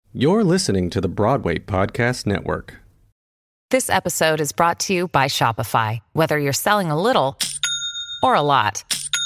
You're listening to the Broadway Podcast Network. This episode is brought to you by Shopify. Whether you're selling a little or a lot,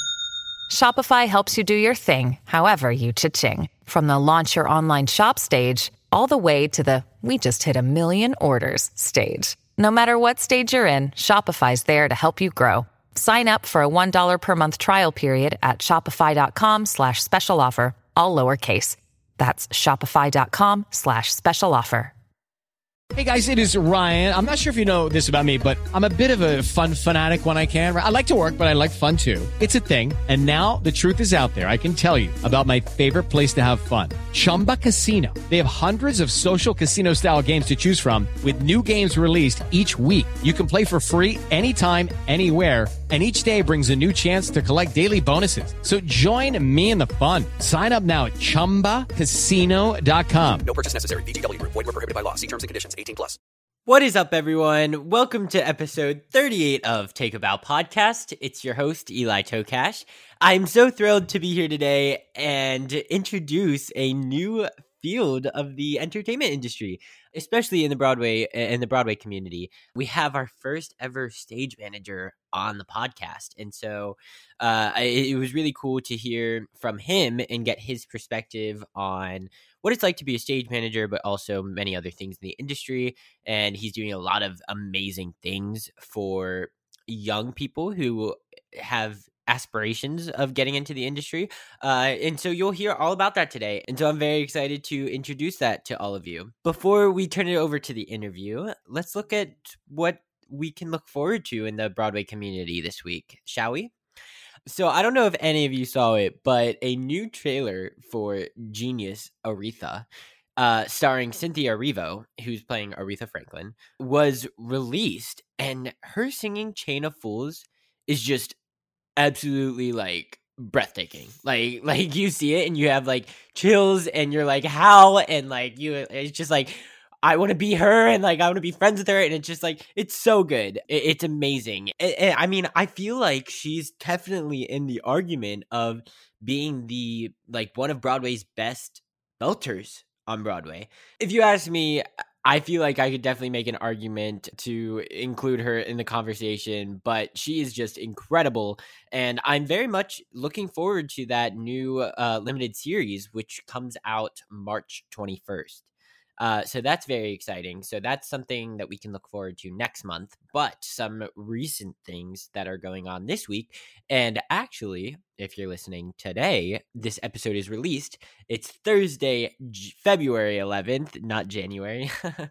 Shopify helps you do your thing, however you cha-ching. From the launch your online shop stage, all the way to the we just hit 1 million orders stage. No matter what stage you're in, Shopify's there to help you grow. Sign up for a $1 per month trial period at shopify.com/special offer, all lowercase. That's shopify.com/special offer. Hey guys, it is Ryan. I'm not sure if you know this about me, but I'm a bit of a fun fanatic when I can. I like to work, but I like fun too. It's a thing. And now the truth is out there. I can tell you about my favorite place to have fun. Chumba Casino. They have hundreds of social casino style games to choose from with new games released each week. You can play for free anytime, anywhere. And each day brings a new chance to collect daily bonuses. So join me in the fun. Sign up now at ChumbaCasino.com. No purchase necessary. VGW Group. Void where prohibited by law. See terms and conditions. 18+. What is up, everyone? Welcome to episode 38 of Take A Bow Podcast. It's your host, Eli Tokash. I'm so thrilled to be here today and introduce a new field of the entertainment industry, especially in the Broadway community. We have our first ever stage manager on the podcast. And so it was really cool to hear from him and get his perspective on what it's like to be a stage manager, but also many other things in the industry. And he's doing a lot of amazing things for young people who have aspirations of getting into the industry. And so you'll hear all about that today. And so I'm very excited to introduce that to all of you. Before we turn it over to the interview, let's look at what we can look forward to in the Broadway community this week, shall we? So I don't know if any of you saw it, but a new trailer for Genius Aretha, starring Cynthia Erivo, who's playing Aretha Franklin, was released, and her singing Chain of Fools is just absolutely like breathtaking. Like you see it and you have like chills and you're like, how? And like it's just like, I want to be her and like I want to be friends with her, and it's just like it's so good. It's amazing. I mean, I feel like she's definitely in the argument of being the like one of Broadway's best belters on Broadway. If you ask me, I feel like I could definitely make an argument to include her in the conversation, but she is just incredible. And I'm very much looking forward to that new limited series, which comes out March 21st. So that's very exciting. So that's something that we can look forward to next month. But some recent things that are going on this week, and actually, if you're listening today, this episode is released. It's Thursday, February 11th, not January.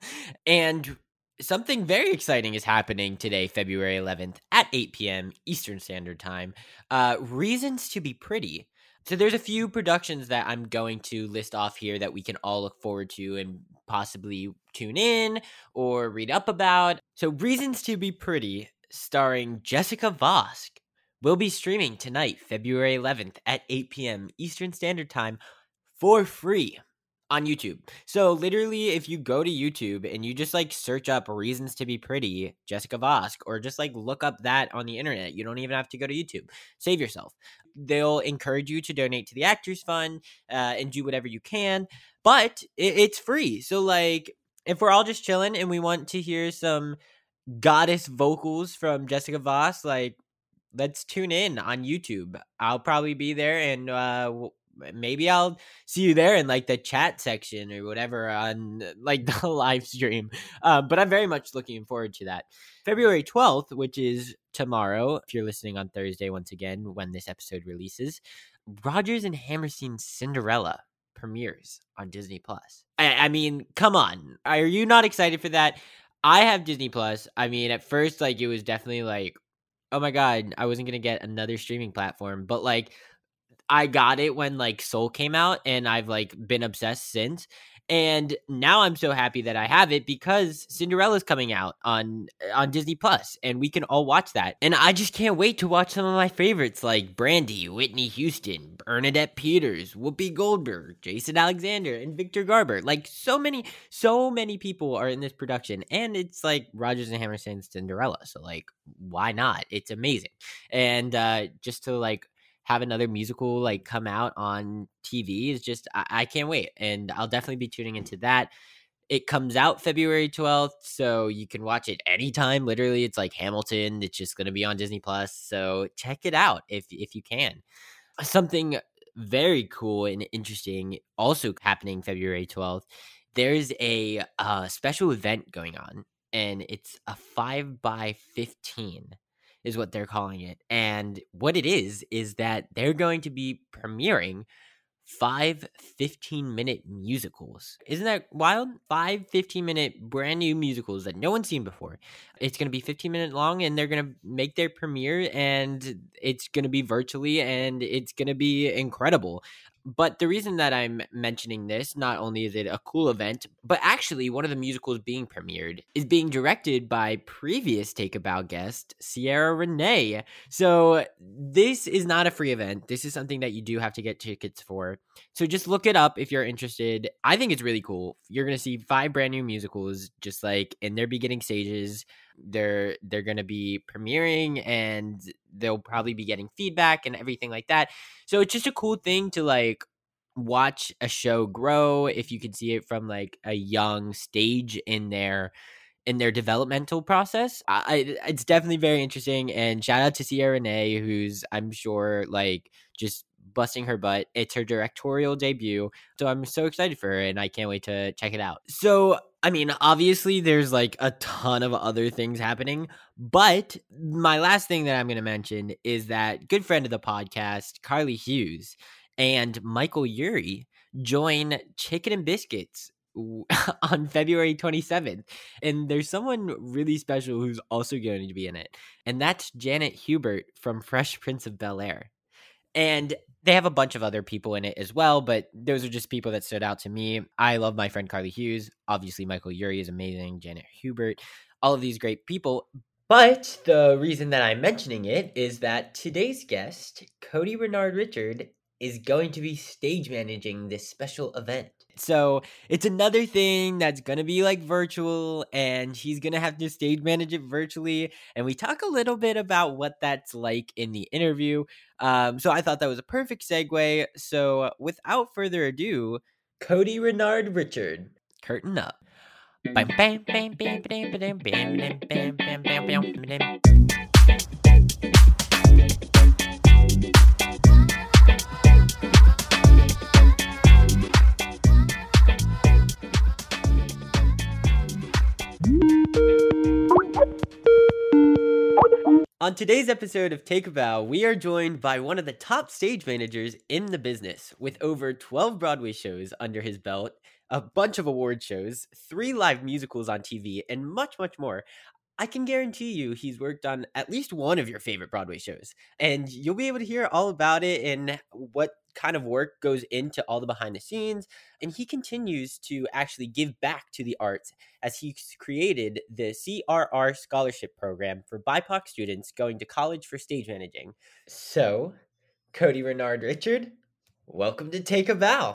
And something very exciting is happening today, February 11th at 8 p.m. Eastern Standard Time. Reasons to Be Pretty. So there's a few productions that I'm going to list off here that we can all look forward to and possibly tune in or read up about. So Reasons to Be Pretty, starring Jessica Vosk, will be streaming tonight, February 11th at 8 p.m. Eastern Standard Time for free on YouTube. So literally, if you go to YouTube and you just like search up Reasons to Be Pretty, Jessica Vosk, or just like look up that on the internet, you don't even have to go to YouTube. Save yourself. They'll encourage you to donate to the Actors Fund and do whatever you can, but it's free. So like, if we're all just chilling and we want to hear some goddess vocals from Jessica Vosk, like, let's tune in on YouTube. I'll probably be there, and maybe I'll see you there in like the chat section or whatever on like the live stream. But I'm very much looking forward to that. February 12th, which is tomorrow, if you're listening on Thursday, once again, when this episode releases, Rodgers and Hammerstein's Cinderella premieres on Disney Plus. I mean, come on. Are you not excited for that? I have Disney Plus. I mean, at first, like, it was definitely like, oh my God, I wasn't going to get another streaming platform. But like, I got it when like Soul came out, and I've like been obsessed since. And now I'm so happy that I have it because Cinderella's coming out on Disney Plus, and we can all watch that. And I just can't wait to watch some of my favorites like Brandy, Whitney Houston, Bernadette Peters, Whoopi Goldberg, Jason Alexander, and Victor Garber. Like so many people are in this production, and it's like Rodgers and Hammerstein's Cinderella. So like, why not? It's amazing. And just to like have another musical like come out on TV is just I can't wait, and I'll definitely be tuning into that. It comes out February 12th, so you can watch it anytime. Literally, it's like Hamilton. It's just going to be on Disney Plus, so check it out if you can. Something very cool and interesting also happening February 12th. There's a special event going on, and it's a 5x15 is what they're calling it. And what it is that they're going to be premiering 5 15-minute musicals. Isn't that wild? 5 15-minute brand new musicals that no one's seen before. It's going to be 15-minute long, and they're going to make their premiere, and it's going to be virtually, and it's going to be incredible. But the reason that I'm mentioning this, not only is it a cool event, but actually one of the musicals being premiered is being directed by previous Take a Bow guest, Ciara Renee. So this is not a free event. This is something that you do have to get tickets for. So just look it up if you're interested. I think it's really cool. You're going to see 5 brand new musicals just like in their beginning stages. They're going to be premiering, and they'll probably be getting feedback and everything like that. So it's just a cool thing to like watch a show grow if you can see it from like a young stage in their developmental process. It's definitely very interesting, and shout out to Ciara Renee, who's I'm sure like just busting her butt. It's her directorial debut, so I'm so excited for her, and I can't wait to check it out. So I mean, obviously there's like a ton of other things happening, but my last thing that I'm going to mention is that good friend of the podcast, Carly Hughes, and Michael Urie join Chicken and Biscuits on February 27th. And there's someone really special who's also going to be in it. And that's Janet Hubert from Fresh Prince of Bel-Air. And they have a bunch of other people in it as well, but those are just people that stood out to me. I love my friend Carly Hughes. Obviously, Michael Urie is amazing. Janet Hubert, all of these great people. But the reason that I'm mentioning it is that today's guest, Cody Renard Richard, is going to be stage managing this special event. So it's another thing that's going to be like virtual, and he's going to have to stage manage it virtually. And we talk a little bit about what that's like in the interview. So I thought that was a perfect segue. So without further ado, Cody Renard Richard, curtain up. Bam, bam, bam, bam, bam, bam, bam, bam, bam, bam, bam, bam. On today's episode of Take a Bow, we are joined by one of the top stage managers in the business, with over 12 Broadway shows under his belt, a bunch of award shows, 3 live musicals on TV, and much, much more. I can guarantee you he's worked on at least one of your favorite Broadway shows, and you'll be able to hear all about it and what kind of work goes into all the behind the scenes. And he continues to actually give back to the arts as he's created the CRR Scholarship Program for BIPOC students going to college for stage managing. So, Cody Renard Richard, welcome to Take a Bow.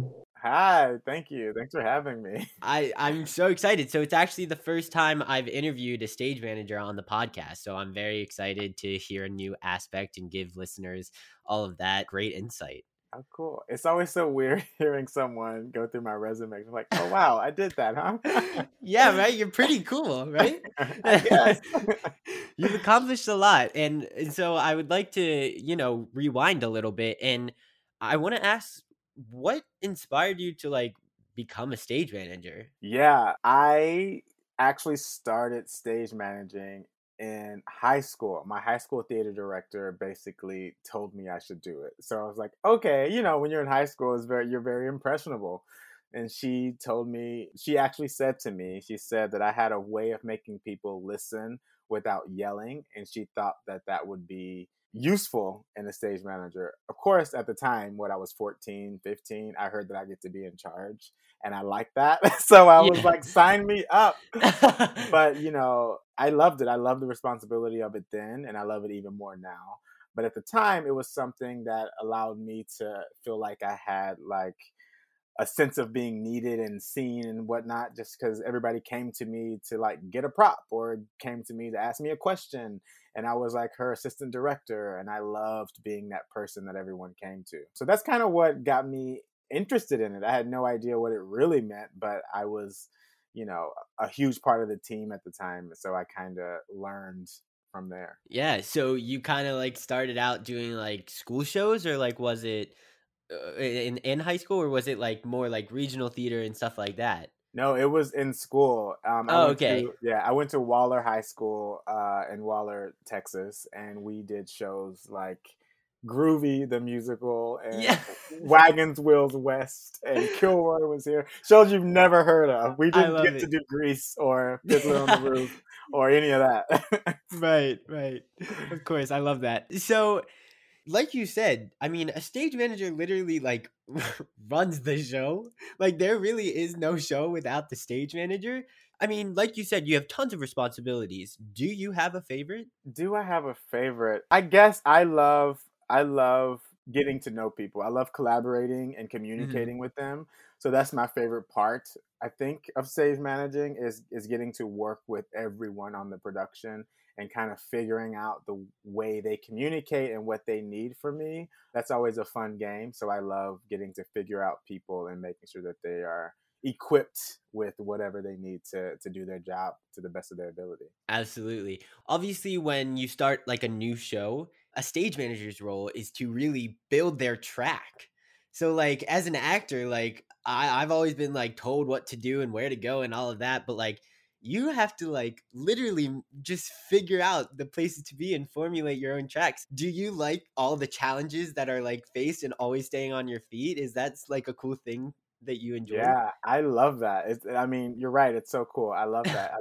Hi, thank you. Thanks for having me. I'm so excited. So it's actually the first time I've interviewed a stage manager on the podcast. So I'm very excited to hear a new aspect and give listeners all of that great insight. Oh, cool. It's always so weird hearing someone go through my resume. I'm like, oh, wow, I did that, huh? Yeah, right? You're pretty cool, right? Yes. You've accomplished a lot. And so I would like to, rewind a little bit. And I want to ask, what inspired you to like become a stage manager? Yeah, I actually started stage managing in high school. My high school theater director basically told me I should do it. So I was like, okay, when you're in high school, you're very impressionable. And she actually said to me, she said that I had a way of making people listen without yelling. And she thought that would be useful in a stage manager. Of course, at the time, when I was 14, 15, I heard that I get to be in charge. And I liked that. So I was like, sign me up. But, I loved it. I loved the responsibility of it then. And I love it even more now. But at the time, it was something that allowed me to feel like I had like a sense of being needed and seen and whatnot, just because everybody came to me to like get a prop or came to me to ask me a question. And I was like her assistant director, and I loved being that person that everyone came to. So that's kind of what got me interested in it. I had no idea what it really meant, but I was, a huge part of the team at the time. So I kind of learned from there. Yeah, so you kind of like started out doing like school shows, or like was it in high school, or was it like more like regional theater and stuff like that? No, it was in school. Oh, okay. I went to Waller High School in Waller, Texas, and we did shows like Groovy the musical and Yeah. Wagons Wheels West and Kilroy was here. Shows you've never heard of. We didn't get to do Grease or Fiddler on the Roof or any of that. Right. Of course, I love that. So, like you said, I mean, a stage manager literally like runs the show. Like there really is no show without the stage manager. I mean, like you said, you have tons of responsibilities. Do you have a favorite? Do I have a favorite? I guess I love getting to know people. I love collaborating and communicating with them. So that's my favorite part, I think, of stage managing is getting to work with everyone on the production and kind of figuring out the way they communicate and what they need from me. That's always a fun game. So I love getting to figure out people and making sure that they are equipped with whatever they need to do their job to the best of their ability. Absolutely. Obviously, when you start like a new show, a stage manager's role is to really build their track. So like as an actor, like I've always been like told what to do and where to go and all of that, but like you have to like literally just figure out the places to be and formulate your own tracks. Do you like all the challenges that are like faced and always staying on your feet? Is that like a cool thing that you enjoy? Yeah, I love that. You're right. It's so cool. I love that.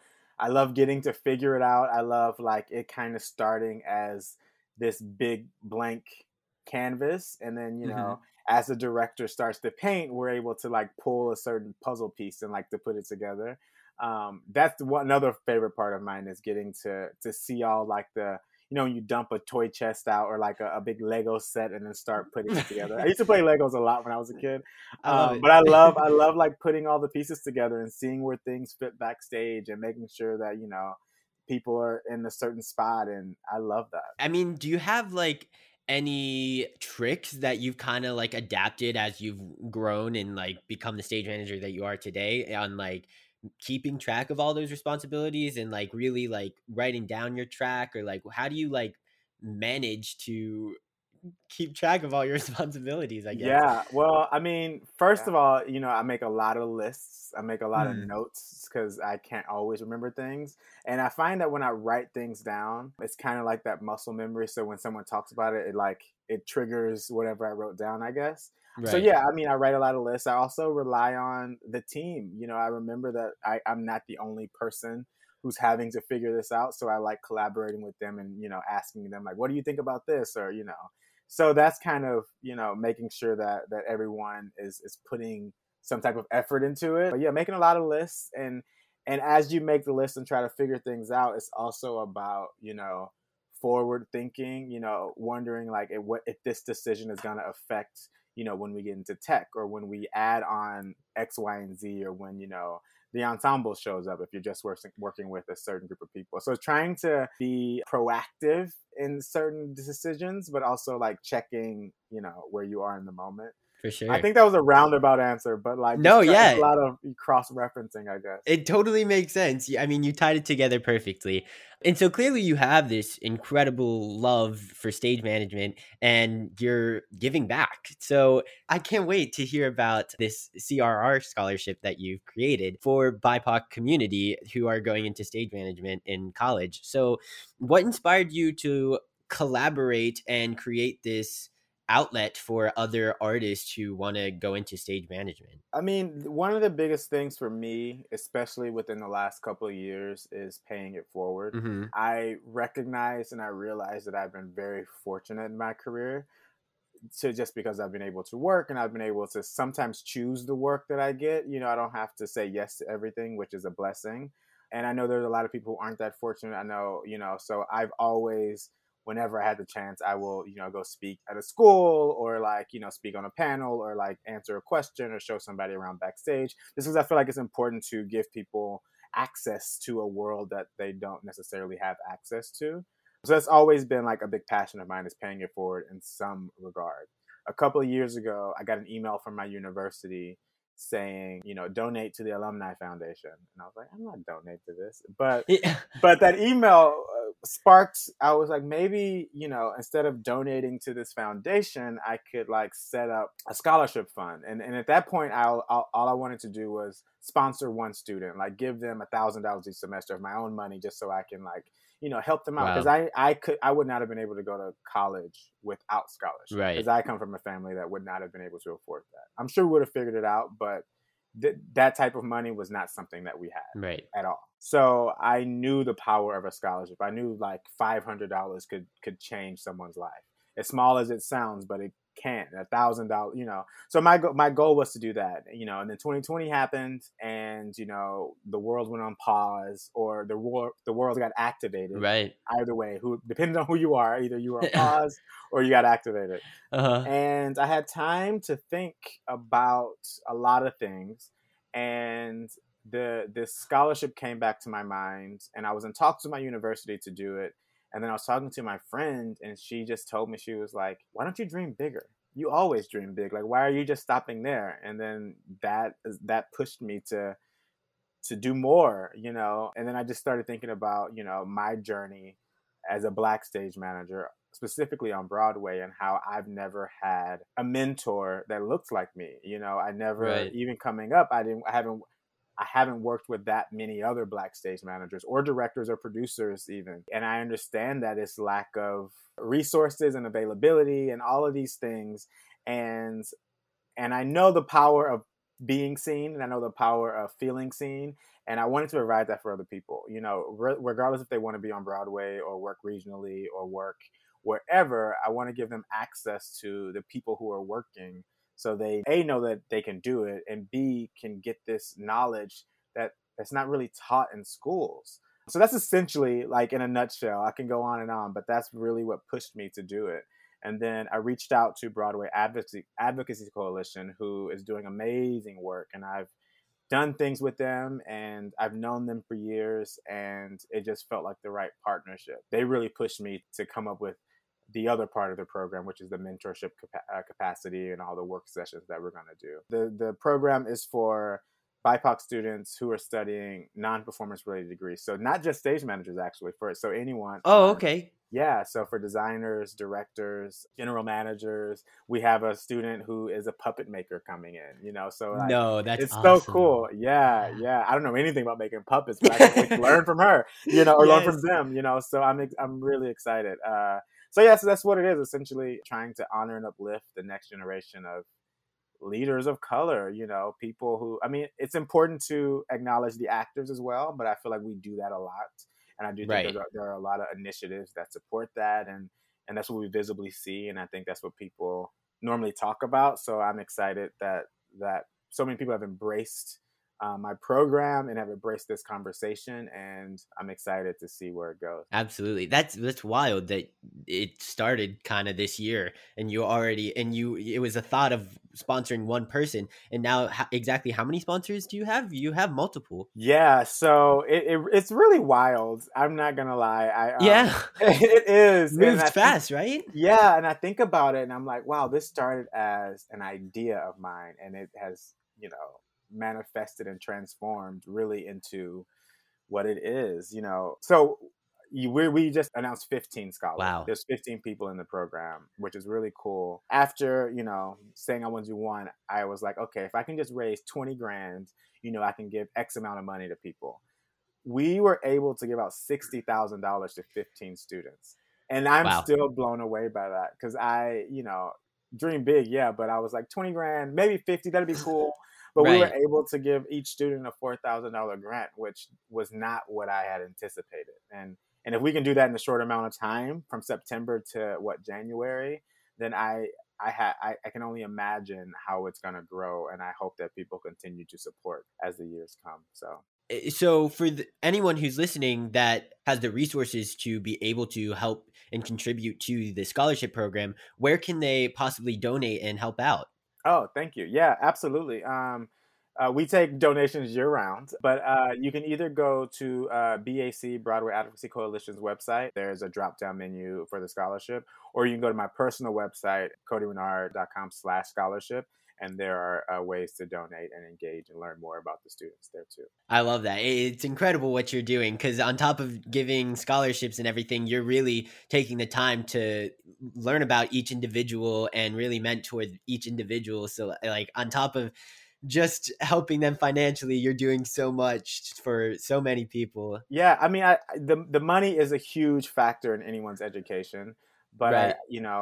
I love getting to figure it out. I love like it kind of starting as this big blank canvas, and then as the director starts to paint, we're able to like pull a certain puzzle piece and like to put it together. That's another favorite part of mine is getting to see all like the when you dump a toy chest out or like a big Lego set and then start putting it together. I used to play Legos a lot when I was a kid, but I love like putting all the pieces together and seeing where things fit backstage and making sure that people are in a certain spot, and I love that. I mean, do you have like any tricks that you've kind of like adapted as you've grown and like become the stage manager that you are today on like keeping track of all those responsibilities and like really like writing down your track, or like how do you like manage to keep track of all your responsibilities, I guess? Yeah, well, I mean, first of all, I make a lot of lists. I make a lot of notes because I can't always remember things. And I find that when I write things down, it's kind of like that muscle memory. So when someone talks about it, it triggers whatever I wrote down, I guess. Right. So yeah, I mean, I write a lot of lists. I also rely on the team. I remember that I'm not the only person who's having to figure this out. So I like collaborating with them and, asking them like, what do you think about this? Or, so that's kind of, making sure that everyone is putting some type of effort into it. But yeah, making a lot of lists. And as you make the list and try to figure things out, it's also about, forward thinking, wondering like if this decision is going to affect, when we get into tech or when we add on X, Y, and Z, or when, the ensemble shows up if you're just working with a certain group of people. So trying to be proactive in certain decisions, but also like checking, where you are in the moment. For sure. I think that was a roundabout answer, but like no, yeah, a lot of cross-referencing, I guess. It totally makes sense. I mean, you tied it together perfectly. And so clearly you have this incredible love for stage management and you're giving back. So I can't wait to hear about this CRR scholarship that you've created for BIPOC community who are going into stage management in college. So what inspired you to collaborate and create this outlet for other artists who want to go into stage management? I mean, one of the biggest things for me, especially within the last couple of years, is paying it forward. I recognize and I realize that I've been very fortunate in my career just because I've been able to work and I've been able to sometimes choose the work that I get. I don't have to say yes to everything, which is a blessing. And I know there's a lot of people who aren't that fortunate. I know, so I've always whenever I had the chance, I will, go speak at a school or like, speak on a panel or like answer a question or show somebody around backstage. This is, I feel like it's important to give people access to a world that they don't necessarily have access to. So that's always been like a big passion of mine, is paying it forward in some regard. A couple of years ago, I got an email from my university saying, donate to the Alumni Foundation. And I was like, I'm not donating to this. But Yeah. but that email sparked, I was like, maybe, instead of donating to this foundation, I could like set up a scholarship fund. And at that point, all I wanted to do was sponsor one student, like give them $1,000 each semester of my own money, just so I can like, help them out. Wow. Because I would not have been able to go to college without scholarship. Right. Because I come from a family that would not have been able to afford that. I'm sure we would have figured it out, but that type of money was not something that we had Right. at all. So I knew the power of a scholarship. I knew like $500 could change someone's life. As small as it sounds, but it can. $1,000, So my goal was to do that, and then 2020 happened, and the world went on pause, or the world got activated. Right. Either way, depending on who you are, either you were on pause or you got activated. And I had time to think about a lot of things, and this scholarship came back to my mind, and I was in talks with my university to do it. And then I was talking to my friend, and she just told me, she was like, why don't you dream bigger? You always dream big. Like, why are you just stopping there? And then that pushed me to do more, And then I just started thinking about, my journey as a Black stage manager, specifically on Broadway, and how I've never had a mentor that looks like me. I never, Right. even coming up, I haven't worked with that many other Black stage managers or directors or producers even. And I understand that it's lack of resources and availability and all of these things. And I know the power of being seen, and I know the power of feeling seen. And I wanted to provide that for other people, regardless if they want to be on Broadway or work regionally or work wherever. I want to give them access to the people who are working, so they A, know that they can do it, and B, can get this knowledge that's not really taught in schools. So that's essentially, like, in a nutshell. I can go on, but that's really what pushed me to do it. And then I reached out to Broadway Advocacy Coalition, who is doing amazing work. And I've done things with them, and I've known them for years, and it just felt like the right partnership. They really pushed me to come up with the other part of the program, which is the mentorship capacity and all the work sessions that we're going to do. The program is for BIPOC students who are studying non-performance related degrees. So not just stage managers, actually, so anyone. Oh, okay. Yeah. So for designers, directors, general managers, we have a student who is a puppet maker coming in, so like, No, that's it's awesome. so cool. Yeah. I don't know anything about making puppets, but I can learn from her, or learn from them, so I'm really excited. So that's what it is, essentially trying to honor and uplift the next generation of leaders of color, people who, it's important to acknowledge the actors as well, but I feel like we do that a lot. And I do think there are a lot of initiatives that support that, and that's what we visibly see. And I think that's what people normally talk about. So I'm excited that so many people have embraced my program and have embraced this conversation, and I'm excited to see where it goes. Absolutely. That's wild that it started kind of this year, and it was a thought of sponsoring one person, and now exactly how many sponsors do you have? You have multiple. Yeah, so it's really wild. I'm not gonna lie. It is. Moves fast, right? Yeah, and I think about it, and I'm like, wow, this started as an idea of mine, and it has, manifested and transformed really into what it is. So we just announced 15 scholars. Wow. There's 15 people in the program, which is really cool. After, saying I want to do one, I was like, okay, if I can just raise 20 grand, I can give X amount of money to people. We were able to give out $60,000 to 15 students. And I'm still blown away by that, because I, dream big, yeah, but I was like, 20 grand, maybe 50, that'd be cool. But we were able to give each student a $4,000 grant, which was not what I had anticipated. And if we can do that in a short amount of time, from September to January, then I can only imagine how it's going to grow. And I hope that people continue to support as the years come. So So for anyone who's listening that has the resources to be able to help and contribute to the scholarship program, where can they possibly donate and help out? Oh, thank you. Yeah, absolutely. We take donations year round, but you can either go to BAC, Broadway Advocacy Coalition's website. There's a drop down menu for the scholarship, or you can go to my personal website, codyrenard.com/scholarship. And there are ways to donate and engage and learn more about the students there too. I love that. It's incredible what you're doing, because on top of giving scholarships and everything, you're really taking the time to learn about each individual and really mentor each individual. So like on top of just helping them financially, you're doing so much for so many people. Yeah, I mean, the money is a huge factor in anyone's education, but Right.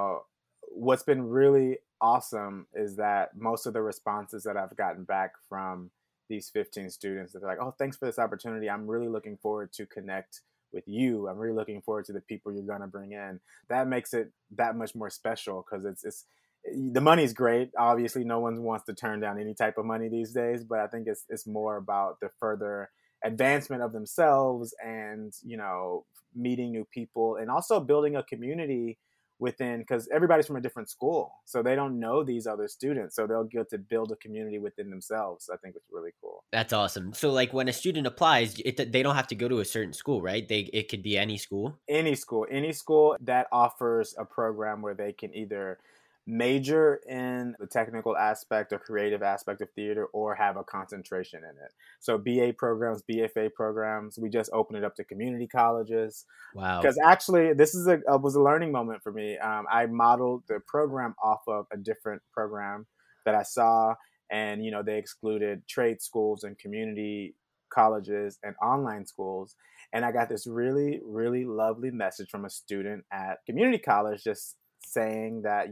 what's been really awesome is that most of the responses that I've gotten back from these 15 students, they're like, "Oh, thanks for this opportunity. I'm really looking forward to connect with you. I'm really looking forward to the people you're gonna bring in." That makes it that much more special because it's the money's great. Obviously, no one wants to turn down any type of money these days, but I think it's more about the further advancement of themselves and meeting new people and also building a community within, because everybody's from a different school, so they don't know these other students, so they'll get to build a community within themselves. I think it's really cool. That's awesome. So like when a student applies, they don't have to go to a certain school, right? It could be any school. Any school that offers a program where they can either major in the technical aspect or creative aspect of theater or have a concentration in it. So BA programs, BFA programs, we just opened it up to community colleges. Wow. Because actually, this was a learning moment for me. I modeled the program off of a different program that I saw, and they excluded trade schools and community colleges and online schools. And I got this really, really lovely message from a student at community college just saying that,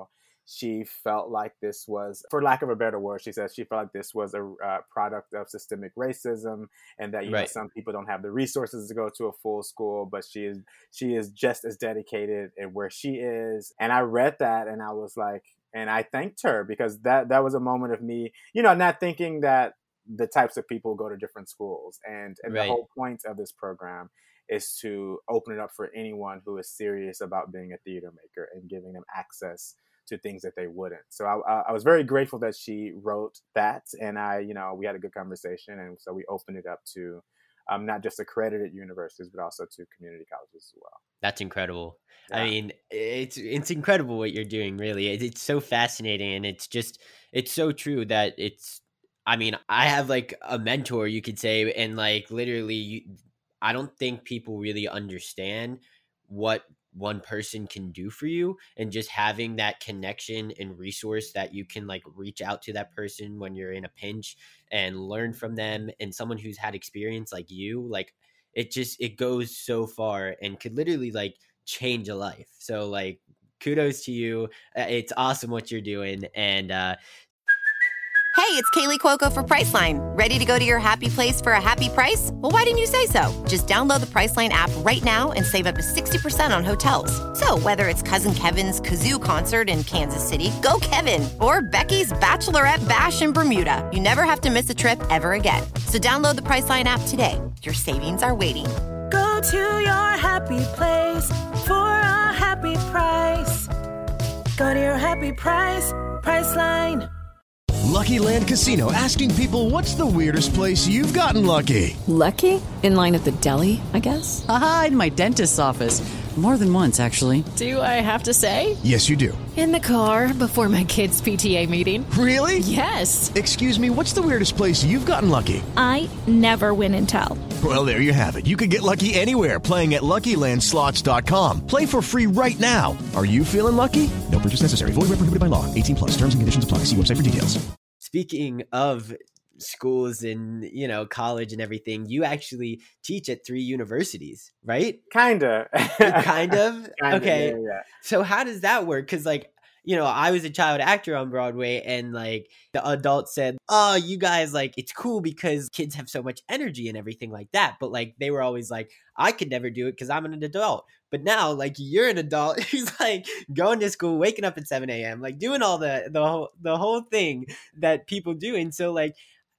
she felt like this was, for lack of a better word, she said she felt like this was a product of systemic racism, and that, Right. some people don't have the resources to go to a full school, but she is just as dedicated in where she is. And I read that and I was like, and I thanked her, because that was a moment of me, not thinking that the types of people go to different schools. And Right. The whole point of this program is to open it up for anyone who is serious about being a theater maker and giving them access to things that they wouldn't. So I was very grateful that she wrote that, and we had a good conversation, and so we opened it up to not just accredited universities, but also to community colleges as well. That's incredible. Yeah. I mean, it's incredible what you're doing, really. It's so fascinating, and it's so true that I mean, I have like a mentor, you could say, and like literally I don't think people really understand what one person can do for you, and just having that connection and resource that you can like reach out to that person when you're in a pinch and learn from them, and someone who's had experience like you, like it goes so far and could literally like change a life. So like kudos to you. It's awesome what you're doing. And Hey, it's Kaylee Cuoco for Priceline. Ready to go to your happy place for a happy price? Well, why didn't you say so? Just download the Priceline app right now and save up to 60% on hotels. So whether it's Cousin Kevin's Kazoo Concert in Kansas City, go Kevin, or Becky's Bachelorette Bash in Bermuda, you never have to miss a trip ever again. So download the Priceline app today. Your savings are waiting. Go to your happy place for a happy price. Go to your happy price, Priceline. Lucky Land Casino, asking people, what's the weirdest place you've gotten lucky? Lucky? In line at the deli, I guess? Aha, in my dentist's office. More than once, actually. Do I have to say? Yes, you do. In the car before my kids' PTA meeting. Really? Yes. Excuse me, what's the weirdest place you've gotten lucky? I never win and tell. Well, there you have it. You can get lucky anywhere, playing at LuckyLandSlots.com. Play for free right now. Are you feeling lucky? No purchase necessary. Void where prohibited by law. 18+. Terms and conditions apply. See website for details. Speaking of schools and college and everything, you actually teach at 3 universities, right? Kinda. Okay. Yeah. So how does that work? Because I was a child actor on Broadway, and like the adults said, "Oh, you guys, like it's cool because kids have so much energy and everything like that." But like they were always like, "I could never do it because I'm an adult." But now, like you're an adult who's like going to school, waking up at 7 a.m., like doing all the whole thing that people do. And so, like,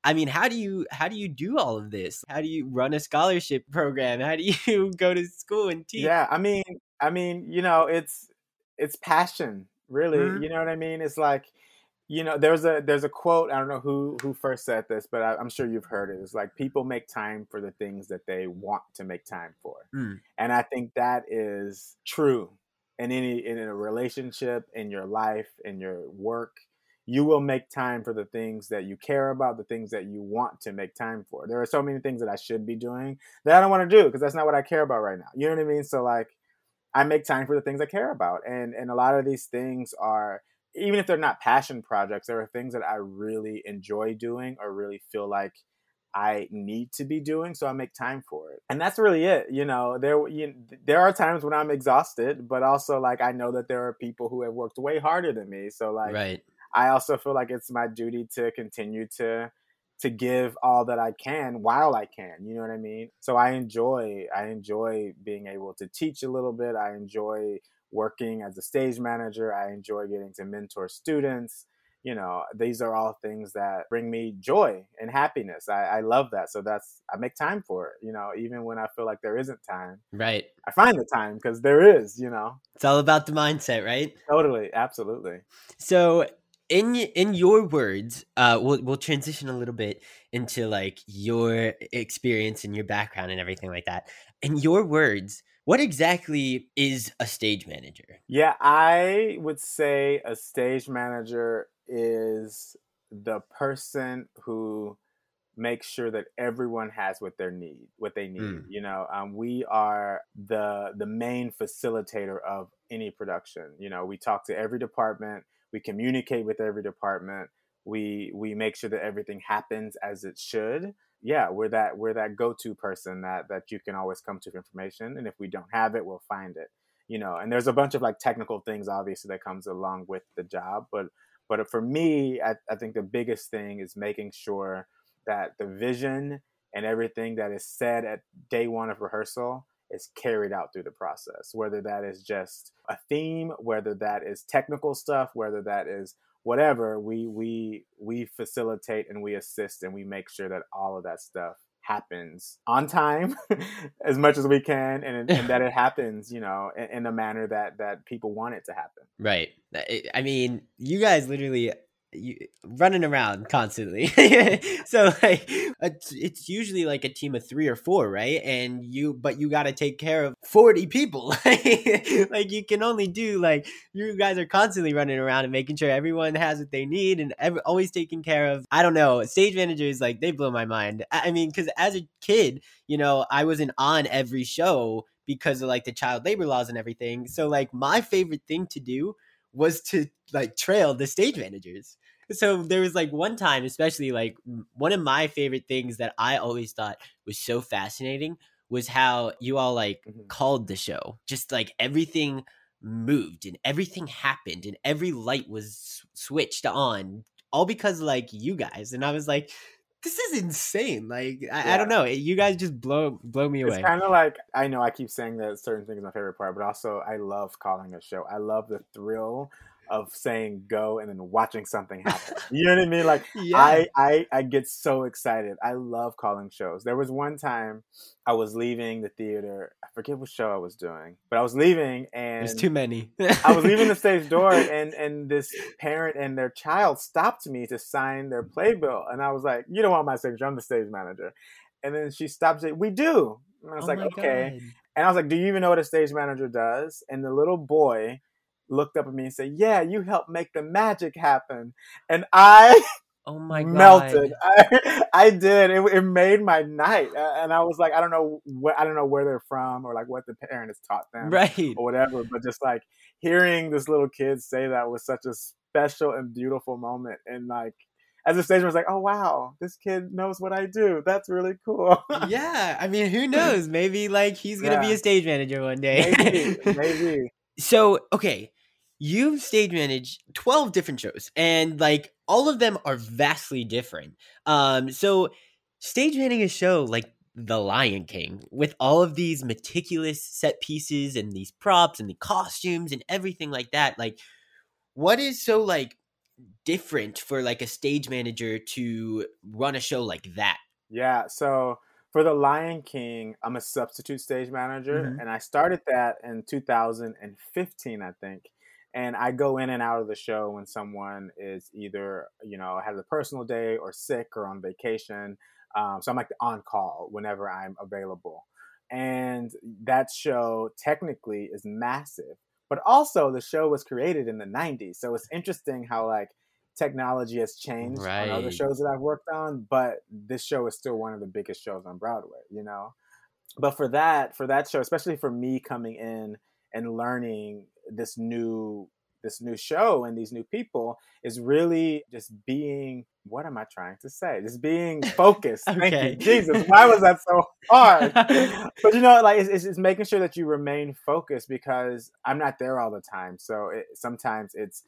I mean, how do you do all of this? How do you run a scholarship program? How do you go to school and teach? Yeah, I mean, it's passion, really. Mhm. You know what I mean? It's like, there's a quote. I don't know who first said this, but I'm sure you've heard it. It's like people make time for the things that they want to make time for, Mm. and I think that is true in a relationship, in your life, in your work. You will make time for the things that you care about, the things that you want to make time for. There are so many things that I should be doing that I don't want to do because that's not what I care about right now. You know what I mean? So like, I make time for the things I care about. And a lot of these things are, even if they're not passion projects, there are things that I really enjoy doing or really feel like I need to be doing. So I make time for it. And that's really it. There are times when I'm exhausted, but also like, I know that there are people who have worked way harder than me. So like, Right. I also feel like it's my duty to continue to give all that I can while I can. You know what I mean? So I enjoy being able to teach a little bit. I enjoy working as a stage manager. I enjoy getting to mentor students. These are all things that bring me joy and happiness. I love that. So I make time for it. Even when I feel like there isn't time, Right. I find the time because there is. It's all about the mindset, right? Totally, absolutely. So in your words, we'll transition a little bit into like your experience and your background and everything like that. In your words, what exactly is a stage manager? Yeah, I would say a stage manager is the person who make sure that everyone has what they need. We are the main facilitator of any production. We talk to every department, we communicate with every department, we make sure that everything happens as it should. Yeah, we're that go-to person that you can always come to for information, and if we don't have it, we'll find it. And there's a bunch of like technical things obviously that comes along with the job, but for me, I think the biggest thing is making sure that the vision and everything that is said at day one of rehearsal is carried out through the process, whether that is just a theme, whether that is technical stuff, whether that is whatever. We facilitate and we assist and we make sure that all of that stuff happens on time as much as we can, and that it happens, in a manner that people want it to happen. Right. I mean, you guys literally running around constantly. So like it's usually like a team of 3 or 4, right? But you got to take care of 40 people. Like you can only do like, you guys are constantly running around and making sure everyone has what they need and always taking care of. I don't know, stage managers, like they blow my mind. I mean, because as a kid, I wasn't on every show because of like the child labor laws and everything. So like my favorite thing to do was to like trail the stage managers. So there was like one time, especially like one of my favorite things that I always thought was so fascinating was how you all like called the show. Just like everything moved and everything happened and every light was switched on, all because like you guys. And I was like, this is insane. Like, I don't know. You guys just blow me away. It's kind of like, I know I keep saying that certain things are my favorite part, but also I love calling a show. I love the thrill of saying go and then watching something happen. You know what I mean? Like, yeah. I get so excited. I love calling shows. There was one time I was leaving the theater. I forget what show I was doing, but I was leaving and there's too many. I was leaving the stage door and this parent and their child stopped me to sign their playbill. And I was like, you don't want my signature. I'm the stage manager. And then she stopped saying, we do. And I was like, okay. God. And I was like, do you even know what a stage manager does? And the little boy looked up at me and said, yeah, you helped make the magic happen. And I oh my God. melted. I did. It made my night. And I was like, I don't know where they're from or like what the parent has taught them, right, or whatever. But just like hearing this little kid say that was such a special and beautiful moment. And like, as a stage, I was like, oh, wow, this kid knows what I do. That's really cool. Yeah. I mean, who knows? Maybe like he's going to be a stage manager one day. Maybe. So, okay. You've stage managed 12 different shows and like all of them are vastly different. So stage managing a show like The Lion King with all of these meticulous set pieces and these props and the costumes and everything like that. Like, what is so like different for like a stage manager to run a show like that? Yeah, so for The Lion King, I'm a substitute stage manager, Mhm. and I started that in 2015, I think. And I go in and out of the show when someone is either, has a personal day or sick or on vacation. So I'm like on call whenever I'm available. And that show technically is massive, but also the show was created in the 90s. So it's interesting how like technology has changed on other Right. shows that I've worked on, but this show is still one of the biggest shows on Broadway. But for that show, especially for me coming in and learning this new show and these new people, is really just being, what am I trying to say? Just being focused. Thank Okay. you. Jesus, why was that so hard? But like it's making sure that you remain focused, because I'm not there all the time. So sometimes it's,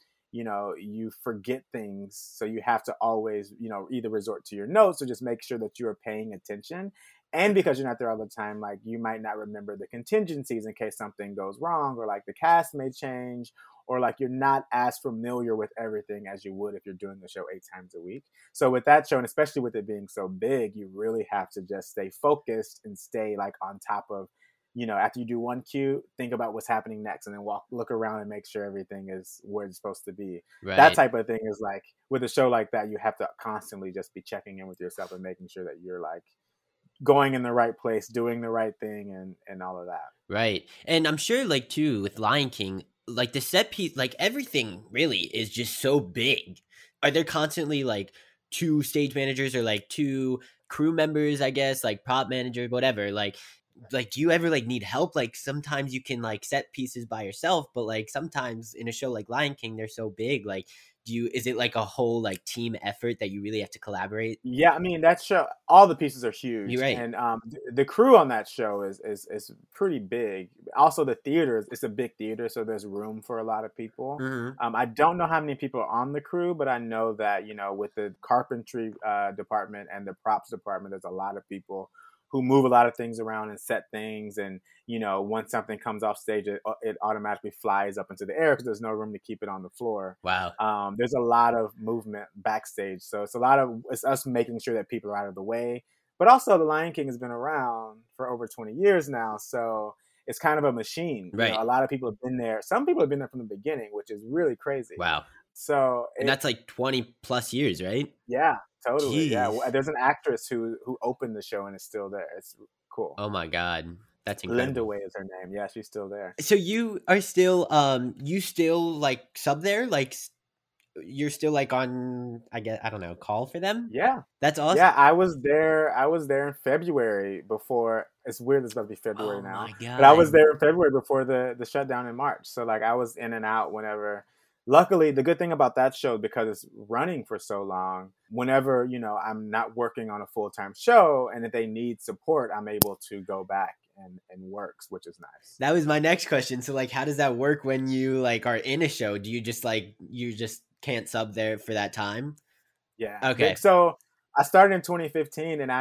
you forget things. So you have to always, either resort to your notes or just make sure that you are paying attention. And because you're not there all the time, like you might not remember the contingencies in case something goes wrong, or like the cast may change, or like you're not as familiar with everything as you would if you're doing the show 8 times a week. So with that show, and especially with it being so big, you really have to just stay focused and stay like on top of, after you do one cue, think about what's happening next, and then look around and make sure everything is where it's supposed to be. That Right. type of thing is like, with a show like that, you have to constantly just be checking in with yourself and making sure that you're like going in the right place, doing the right thing, and all of that. Right. And I'm sure like too with Lion King, like the set piece, like everything really is just so big. Are there constantly like 2 stage managers or like 2 crew members, I guess, like prop manager, whatever? Like do you ever like need help? Like sometimes you can like set pieces by yourself, but like sometimes in a show like Lion King, they're so big. Like is it like a whole like team effort that you really have to collaborate? Yeah, I mean that show, all the pieces are You're huge, right. and the crew on that show is pretty big. Also, the theater, it's a big theater, so there's room for a lot of people. Mhm. I don't know how many people are on the crew, but I know that with the carpentry department and the props department, there's a lot of people who move a lot of things around and set things. And once something comes off stage, it automatically flies up into the air because there's no room to keep it on the floor. Wow. There's a lot of movement backstage, so it's us making sure that people are out of the way. But also, The Lion King has been around for over 20 years now, so it's kind of a machine. Right. A lot of people have been there. Some people have been there from the beginning, which is really crazy. Wow. So And that's like 20 plus years, right? yeah, totally. Yeah, Jeez. there's an actress who opened the show and is still there. It's cool. Oh my God. That's Linda incredible. Way is her name. Yeah, she's still there. So you are still you still like sub there? Like you're still like on, I guess, I don't know, call for them? Yeah. That's awesome. Yeah, I was there in February before. It's weird, it's about to be February Oh now. my But I was God. there in February before the shutdown in March. So like I was in and out whenever. Luckily, the good thing about that show, because it's running for so long, whenever, I'm not working on a full-time show and if they need support, I'm able to go back and works, which is nice. That was my next question. So like how does that work when you like are in a show? Do you just like you just can't sub there for that time? Yeah. Okay. So I started in 2015 and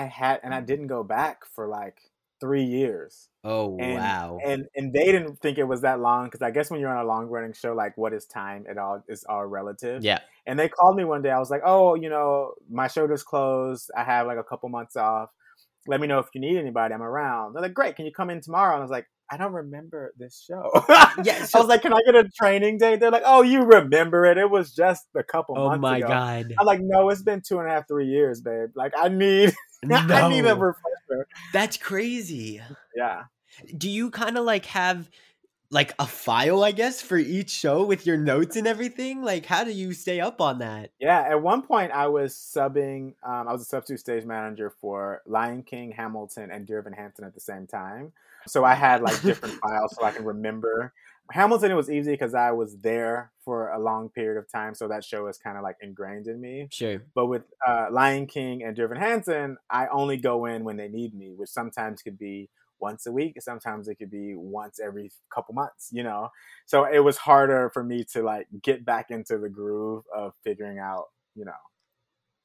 I didn't go back for like 3 years. Oh And wow. and they didn't think it was that long, because I guess when you're on a long running show, like what is time? It all is all relative. Yeah. And they called me one day. I was like, oh, my show just closed. I have like a couple months off. Let me know if you need anybody. I'm around. They're like, great. Can you come in tomorrow? And I was like, I don't remember this show. Yeah, I was like, can I get a training day? They're like, oh, you remember it. It was just a couple Oh months my ago. God. I'm like, no, it's been 2.5, 3 years, babe. Like I need I need a No. refresher. That's crazy. Yeah. Do you kind of like have like a file, I guess, for each show with your notes and everything? Like, how do you stay up on that? Yeah, at one point I was subbing. I was a substitute stage manager for Lion King, Hamilton, and Dear Evan Hansen at the same time. So I had like different files so I can remember. Hamilton, it was easy because I was there for a long period of time, so that show is kind of like ingrained in me. Sure. But with Lion King and Dear Evan Hansen, I only go in when they need me, which sometimes could be once a week. Sometimes it could be once every couple months, So it was harder for me to like get back into the groove of figuring out,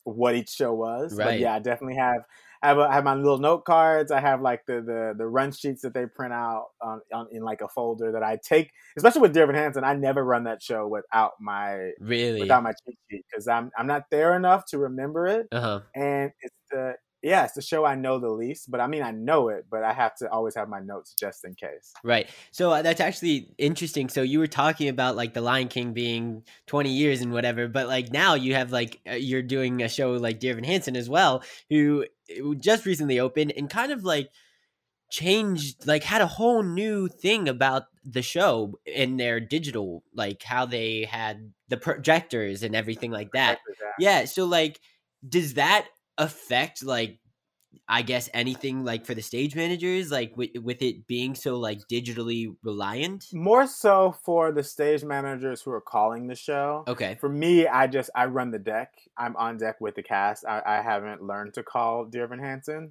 what each show was. Right. But yeah, I definitely I have my little note cards. I have like the run sheets that they print out on in like a folder that I take, especially with Dear Evan Hansen. I never run that show without my cheat sheet because I'm not there enough to remember it. And it's the show I know the least, but I mean, I know it, but I have to always have my notes just in case. Right. So that's actually interesting. So you were talking about like The Lion King being 20 years and whatever, but like now you have like, you're doing a show like Dear Evan Hansen as well, who just recently opened and kind of like changed, like had a whole new thing about the show in their digital, like how they had the projectors and everything like that. Yeah. So like, does that affect like, I guess anything like for the stage managers, like with it being so like digitally reliant? More so for the stage managers who are calling the show. Okay. For me, I run the deck. I'm on deck with the cast. I haven't learned to call Dear Evan Hansen.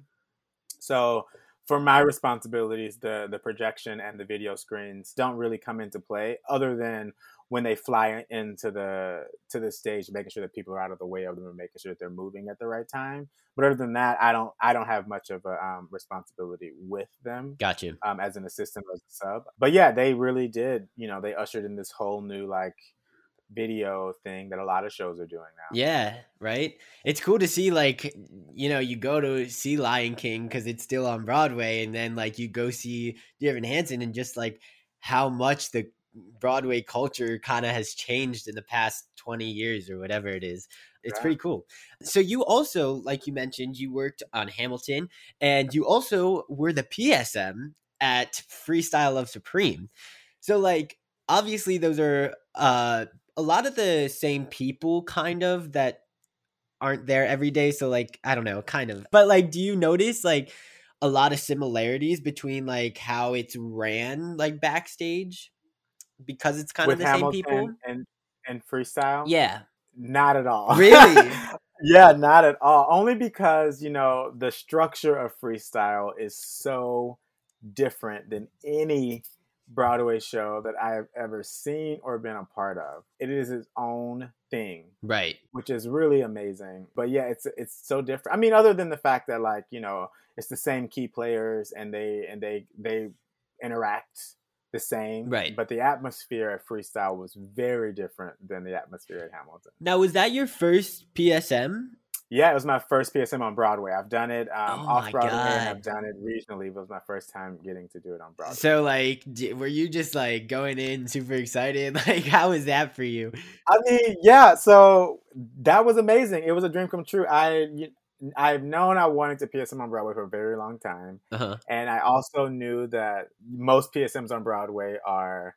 So for my responsibilities, the projection and the video screens don't really come into play other than when they fly into the stage, making sure that people are out of the way of them and making sure that they're moving at the right time. But other than that, I don't have much of a responsibility with them. Gotcha. As an assistant or as a sub. But yeah, they really did. They ushered in this whole new like video thing that a lot of shows are doing now. Yeah, right. It's cool to see like, you go to see Lion King because it's still on Broadway, and then like you go see Dear Evan Hansen, and just like how much the Broadway culture kind of has changed in the past 20 years or whatever it is. It's pretty cool. So you also, like you mentioned, you worked on Hamilton, and you also were the PSM at Freestyle of Supreme. So like, obviously those are a lot of the same people kind of that aren't there every day. So like, I don't know, kind of, but like, do you notice like a lot of similarities between like how it's ran like backstage? Because it's kind with of the Hamilton same people and Freestyle? Yeah. Not at all. Really? Yeah, not at all. Only because, the structure of Freestyle is so different than any Broadway show that I have ever seen or been a part of. It is its own thing. Right. Which is really amazing. But yeah, it's so different. I mean, other than the fact that like, it's the same key players and they interact the same. Right. But the atmosphere at Freestyle was very different than the atmosphere at Hamilton. Now, was that your first PSM? Yeah, it was my first PSM on Broadway. I've done it off Broadway, and I've done it regionally. It was my first time getting to do it on Broadway. So, like, were you just like going in super excited? Like, how was that for you? I mean, yeah. So that was amazing. It was a dream come true. I've known I wanted to PSM on Broadway for a very long time, and I also knew that most PSMs on Broadway are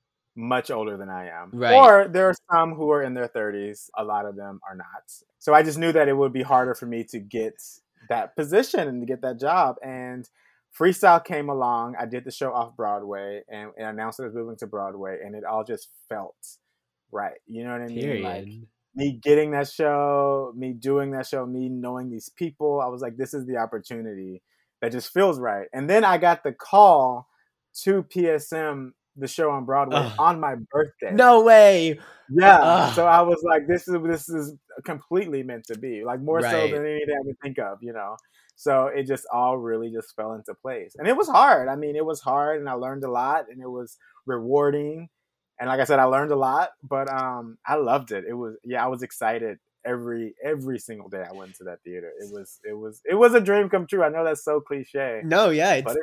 much older than I am. Right. Or there are some who are in their 30s. A lot of them are not. So I just knew that it would be harder for me to get that position and to get that job. And Freestyle came along. I did the show off Broadway and announced that I was moving to Broadway, and it all just felt right. You know what I mean? Period. Like me getting that show, me doing that show, me knowing these people. I was like, this is the opportunity that just feels right. And then I got the call to PSM the show on Broadway on my birthday. No way. Yeah. So I was like, this is completely meant to be. Like more so than anything I could think of, So it just all really just fell into place. And it was hard. I mean, it was hard and I learned a lot and it was rewarding. And like I said, I learned a lot, but I loved it. I was excited every single day I went to that theater. It was a dream come true. I know that's so cliche. No, yeah, but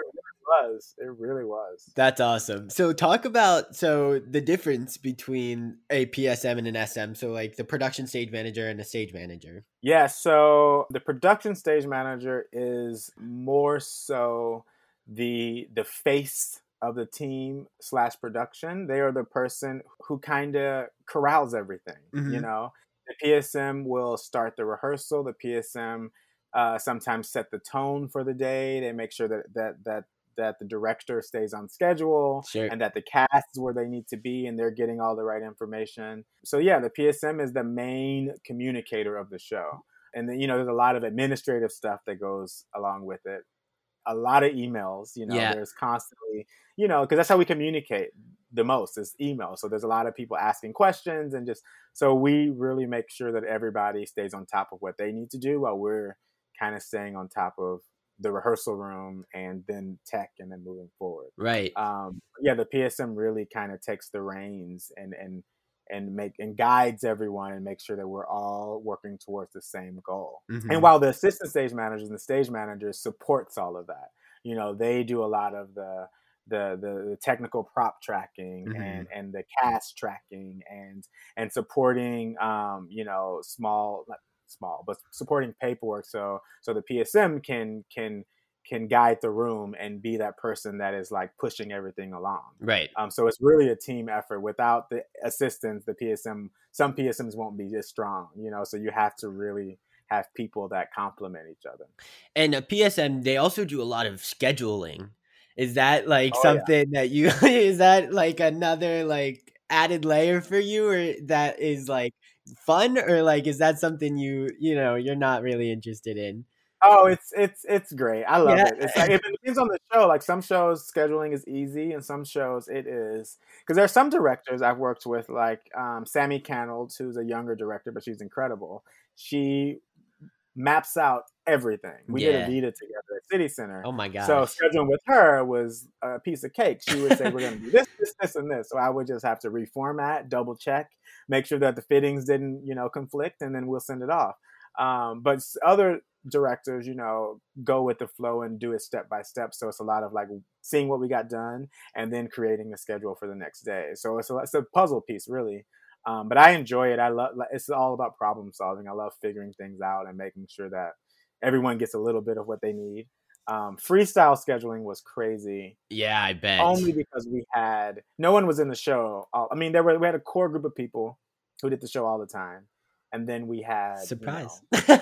it really was. That's awesome. So talk about the difference between a PSM and an SM. So like the production stage manager and a stage manager. Yeah. So the production stage manager is more so the face of the team / production. They are the person who kind of corrals everything. The PSM will start the rehearsal. The PSM sometimes set the tone for the day. They make sure that the director stays on schedule and that the cast is where they need to be and they're getting all the right information. So yeah, the PSM is the main communicator of the show. And then, there's a lot of administrative stuff that goes along with it. a lot of emails. Yeah. There's constantly, because that's how we communicate the most is email. So there's a lot of people asking questions and so we really make sure that everybody stays on top of what they need to do while we're kind of staying on top of the rehearsal room and then tech and then moving forward. Right. The PSM really kind of takes the reins and guides everyone and makes sure that we're all working towards the same goal. Mm-hmm. And while the assistant stage managers and the stage managers supports all of that, they do a lot of the technical prop tracking Mm-hmm. and the cast tracking and supporting but supporting paperwork so the PSM can guide the room and be that person that is like pushing everything along. Right. So it's really a team effort. Without the assistants, some PSMs won't be as strong, so you have to really have people that complement each other. And a PSM, they also do a lot of scheduling. Is that like something that you, is that like another like added layer for you, or that is like fun, or like, is that something you're not really interested in? Oh, it's great. I love it. It's like, it depends on the show. Like some shows scheduling is easy and some shows it is, because there's some directors I've worked with, like Sammy Cannell, who's a younger director, but she's incredible. She maps out everything. We did a Vita together at City Center. Oh my gosh. So scheduling with her was a piece of cake. She would say, we're going to do this, and this. So I would just have to reformat, double check, make sure that the fittings didn't, conflict, and then we'll send it off. But other directors, go with the flow and do it step by step. So it's a lot of like seeing what we got done and then creating a schedule for the next day. So it's a puzzle piece, really. But I enjoy it. It's all about problem solving. I love figuring things out and making sure that everyone gets a little bit of what they need. Freestyle scheduling was crazy. Yeah, I bet. Only because no one was in the show. We had a core group of people who did the show all the time. And then we had surprise,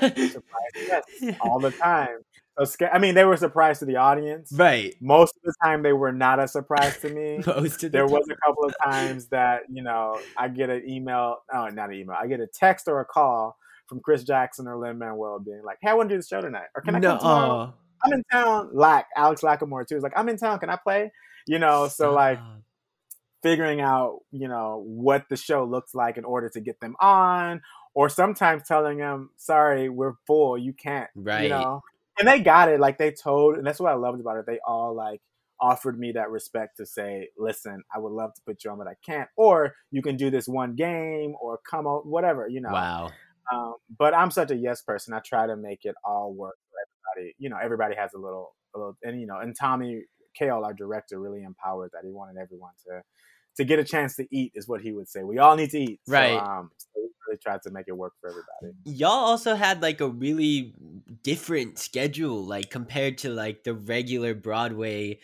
yes, all the time. So, they were surprised to the audience. Right. Most of the time, they were not a surprise to me. There was a couple of times that I get an email. Oh, not an email. I get a text or a call from Chris Jackson or Lin-Manuel being like, "Hey, I want to do the show tonight, or can I come tomorrow? I'm in town." Alex Lacamoire too is like, "I'm in town. Can I play?" So like figuring out what the show looks like in order to get them on. Or sometimes telling them, "Sorry, we're full. You can't." Right. And they got it. Like and that's what I loved about it. They all like offered me that respect to say, "Listen, I would love to put you on, but I can't. Or you can do this one game, or come out, whatever." Wow. But I'm such a yes person. I try to make it all work for everybody. Everybody has a little, and Tommy Kail, our director, really empowered that. He wanted everyone to get a chance to eat, is what he would say. We all need to eat. Right. So we really tried to make it work for everybody. Y'all also had like a really different schedule, like compared to like the regular Broadway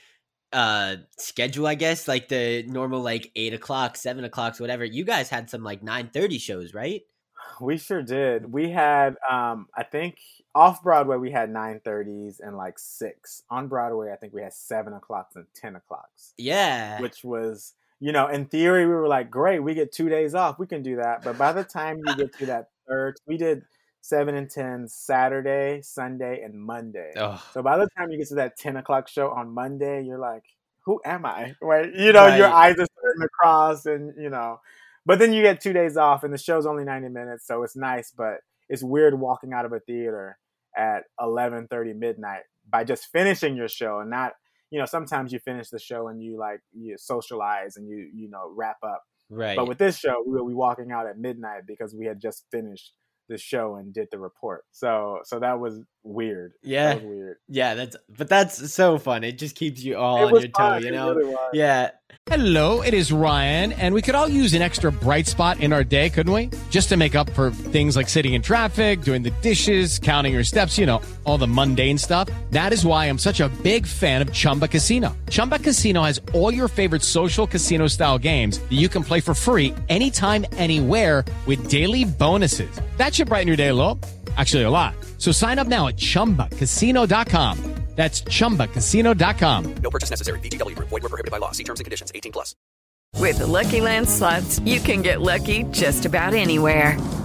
schedule, I guess, like the normal like 8 o'clock, 7 o'clock, whatever. You guys had some like 9:30 shows, right? We sure did. We had, I think off Broadway, we had 9:30s and like 6. On Broadway, I think we had 7 o'clocks and 10 o'clocks. Yeah. Which was, in theory, we were like, great, we get 2 days off. We can do that. But by the time you get to that third, we did 7 and 10 Saturday, Sunday, and Monday. Oh. So by the time you get to that 10 o'clock show on Monday, you're like, who am I? Right? Your eyes are starting to cross and, But then you get 2 days off and the show's only 90 minutes. So it's nice, but it's weird walking out of a theater at 11:30 midnight by just finishing your show and not, sometimes you finish the show and you socialize and you wrap up. Right. But with this show, we will be walking out at midnight because we had just finished the show and did the report. So that was weird. Yeah. That was weird. Yeah, that's so fun. It just keeps you all on your toe, It really was. Yeah. Hello, it is Ryan, and we could all use an extra bright spot in our day, couldn't we? Just to make up for things like sitting in traffic, doing the dishes, counting your steps, all the mundane stuff. That is why I'm such a big fan of Chumba Casino. Chumba Casino has all your favorite social casino-style games that you can play for free anytime, anywhere with daily bonuses. That should brighten your day a little. Actually, a lot. So sign up now at ChumbaCasino.com. That's ChumbaCasino.com. No purchase necessary. VGW Group. Void where prohibited by law. See terms and conditions. 18+. With the Lucky Land Slots, you can get lucky just about anywhere.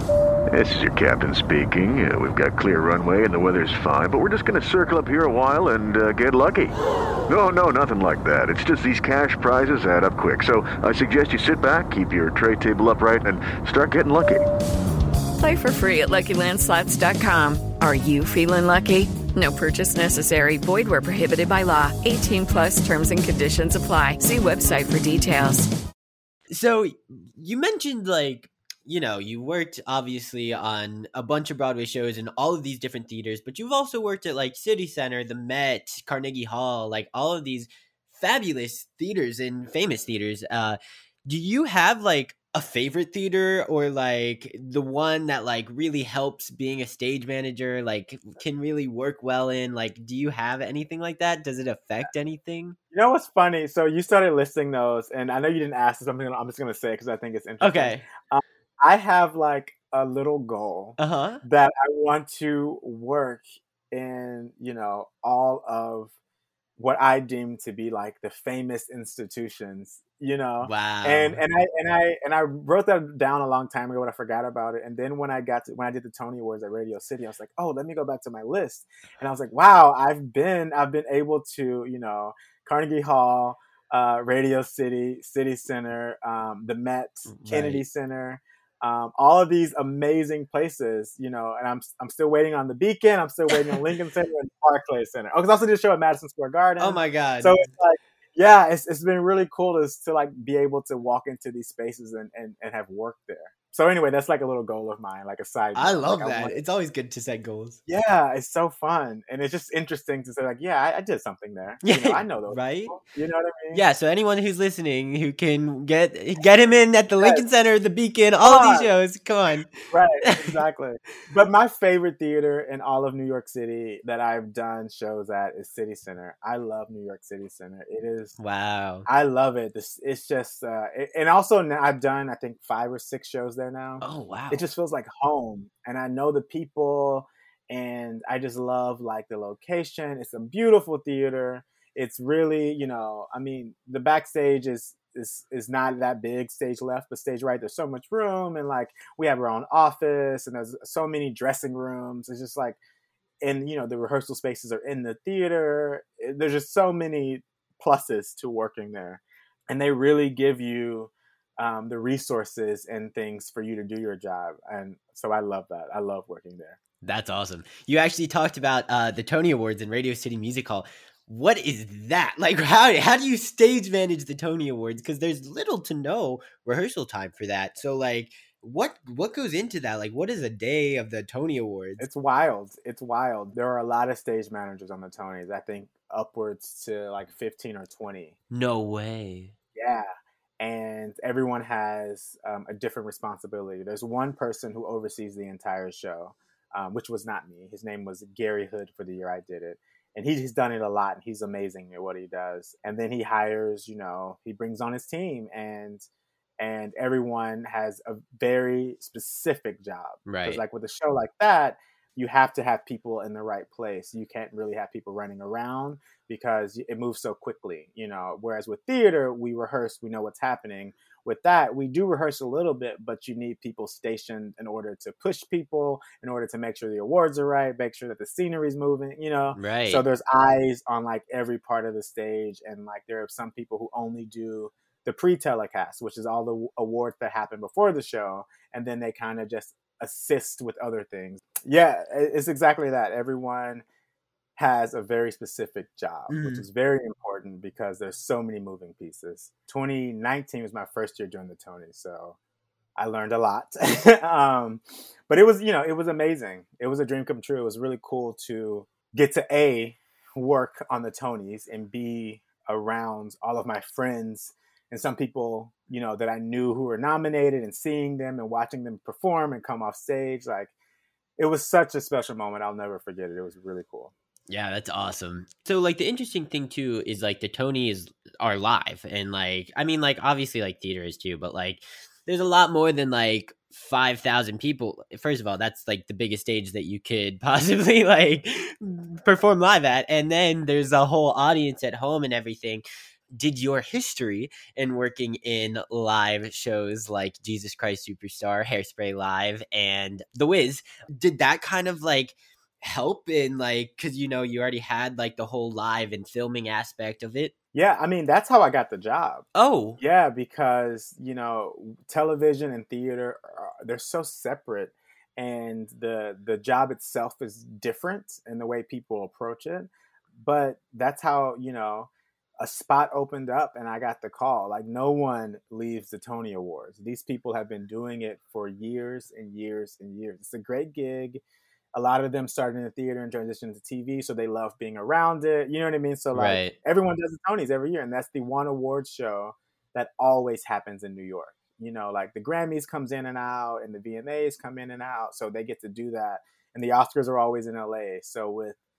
This is your captain speaking. We've got clear runway and the weather's fine, but we're just going to circle up here a while and get lucky. No, nothing like that. It's just these cash prizes add up quick. So I suggest you sit back, keep your tray table upright, and start getting lucky. Play for free at LuckyLandSlots.com. Are you feeling lucky? No purchase necessary. Void where prohibited by law. 18+ terms and conditions apply. See website for details. So you mentioned, like, you know, you worked obviously on a bunch of Broadway shows in all of these different theaters, but you've also worked at like City Center, the Met, Carnegie Hall, like all of these fabulous theaters and famous theaters. Do you have like a favorite theater, or like the one that like really helps being a stage manager, like can really work well in? Like, do you have anything like that? Does it affect anything? You know what's funny? So you started listing those, and I know you didn't ask this. I'm just going to say because I think it's interesting. Okay. I have like a little goal that I want to work in, you know, all of what I deem to be like the famous institutions, you know. Wow. And I wrote that down a long time ago, but I forgot about it. And then when I did the Tony Awards at Radio City, I was like, oh, let me go back to my list. And I was like, wow, I've been able to, you know, Carnegie Hall, Radio City, City Center, the Met, Kennedy Center. All of these amazing places, you know, and I'm still waiting on the Beacon. I'm still waiting on Lincoln Center and Barclays Center. Oh, because I also did a show at Madison Square Garden. Oh my God. So it's like, yeah, it's been really cool to like be able to walk into these spaces and have worked there. So anyway, that's like a little goal of mine, like a side goal. I love like, that. It's always good to set goals. Yeah, it's so fun. And it's just interesting to say like, yeah, I did something there. Yeah, you know, I know those right? people. You know what I mean? Yeah, so anyone who's listening who can get him in at the Lincoln Center, the Beacon, all of these shows, come on. Right, exactly. But my favorite theater in all of New York City that I've done shows at is City Center. I love New York City Center. It is wow. I love it. It's just and also now I've done I think 5 or 6 shows there now. Oh wow. It just feels like home, and I know the people, and I just love like the location. It's a beautiful theater. It's really, you know, I mean, the backstage is not that big, stage left, but stage right, there's so much room, and like we have our own office, and there's so many dressing rooms. It's just like, and you know, the rehearsal spaces are in the theater. There's just so many pluses to working there, and they really give you the resources and things for you to do your job. And so I love that. I love working there. That's awesome. You actually talked about the Tony Awards and Radio City Music Hall. What is that? Like, how do you stage manage the Tony Awards? Because there's little to no rehearsal time for that. So like, what goes into that? Like, what is a day of the Tony Awards? It's wild. It's wild. There are a lot of stage managers on the Tonys. I think upwards to like 15 or 20. No way. Yeah. And everyone has a different responsibility. There's one person who oversees the entire show, which was not me. His name was Gary Hood for the year I did it. And he's done it a lot, and he's amazing at what he does. And then he hires, you know, he brings on his team, and everyone has a very specific job. Right. Because like with a show like that, you have to have people in the right place. You can't really have people running around because it moves so quickly, you know, whereas with theater, we rehearse, we know what's happening. With that, we do rehearse a little bit, but you need people stationed in order to push people, in order to make sure the awards are right, make sure that the scenery is moving, you know? Right. So there's eyes on like every part of the stage. And like there are some people who only do the pre-telecast, which is all the awards that happen before the show. And then they kind of just assist with other things. Yeah, it's exactly that. Everyone has a very specific job, which is very important because there's so many moving pieces. 2019 was my first year doing the Tonys, so I learned a lot. But it was, you know, it was amazing. It was a dream come true. It was really cool to get to work on the Tonys and be around all of my friends and some people, you know, that I knew who were nominated, and seeing them and watching them perform and come off stage. Like, it was such a special moment. I'll never forget it. It was really cool. Yeah, that's awesome. So like the interesting thing too is like the Tonys are live, and like, I mean, like obviously like theater is too, but like there's a lot more than like 5,000 people. First of all, that's like the biggest stage that you could possibly like perform live at. And then there's a whole audience at home and everything. did your history in working in live shows like Jesus Christ Superstar, Hairspray Live, and The Wiz, did that kind of like help in like, because you already had like the whole live and filming aspect of it? Yeah, I mean, that's how I got the job. Oh. Yeah, because, television and theater, they're so separate, and the job itself is different in the way people approach it. But that's how, a spot opened up and I got the call. Like, no one leaves the Tony Awards. These people have been doing it for years and years and years. It's a great gig. A lot of them started in the theater and transitioned to TV, so they love being around it. You know what I mean? So, like, everyone does the Tonys every year, and that's the one award show that always happens in New York. Like the Grammys comes in and out, and the VMAs come in and out, so they get to do that. And the Oscars are always in LA. So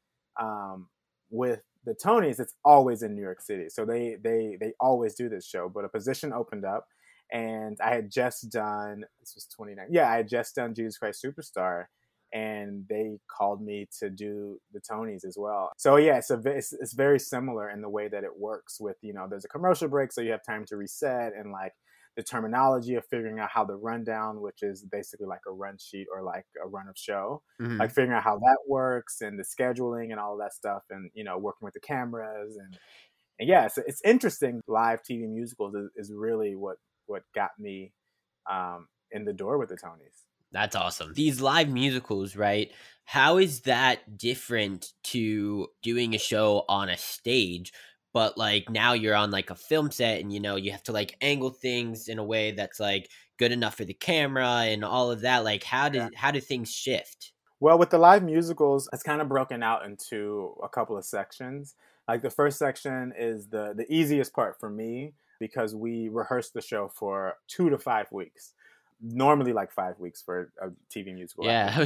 with the Tonys, it's always in New York City. So they always do this show. But a position opened up, and I had just done, this was 29. Yeah, I had just done Jesus Christ Superstar, and they called me to do the Tonys as well. So yeah, it's very similar in the way that it works with, there's a commercial break, so you have time to reset, and like the terminology of figuring out how the rundown, which is basically like a run sheet or like a run of show, like figuring out how that works and the scheduling and all of that stuff, and, working with the cameras and yeah, so it's interesting. Live TV musicals is really what got me in the door with the Tonys. That's awesome. These live musicals, right? How is that different to doing a show on a stage? But like now you're on like a film set and, you have to like angle things in a way that's like good enough for the camera and all of that. Like how do things shift? Well, with the live musicals, it's kind of broken out into a couple of sections. Like the first section is the easiest part for me because we rehearse the show for 2 to 5 weeks. Normally like 5 weeks for a TV musical. Yeah.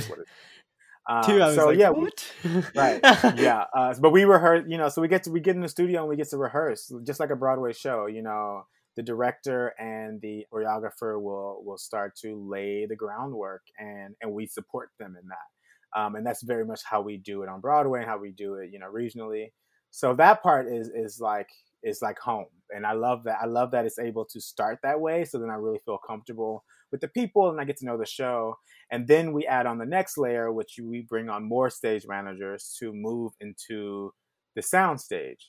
What? Right. Yeah. But we rehearse, so we get in the studio and we get to rehearse just like a Broadway show. The director and the choreographer will start to lay the groundwork and we support them in that. And that's very much how we do it on Broadway and how we do it, regionally. So that part is like home. And I love that. I love that it's able to start that way. So then I really feel comfortable with the people and I get to know the show. And then we add on the next layer, which we bring on more stage managers to move into the sound stage,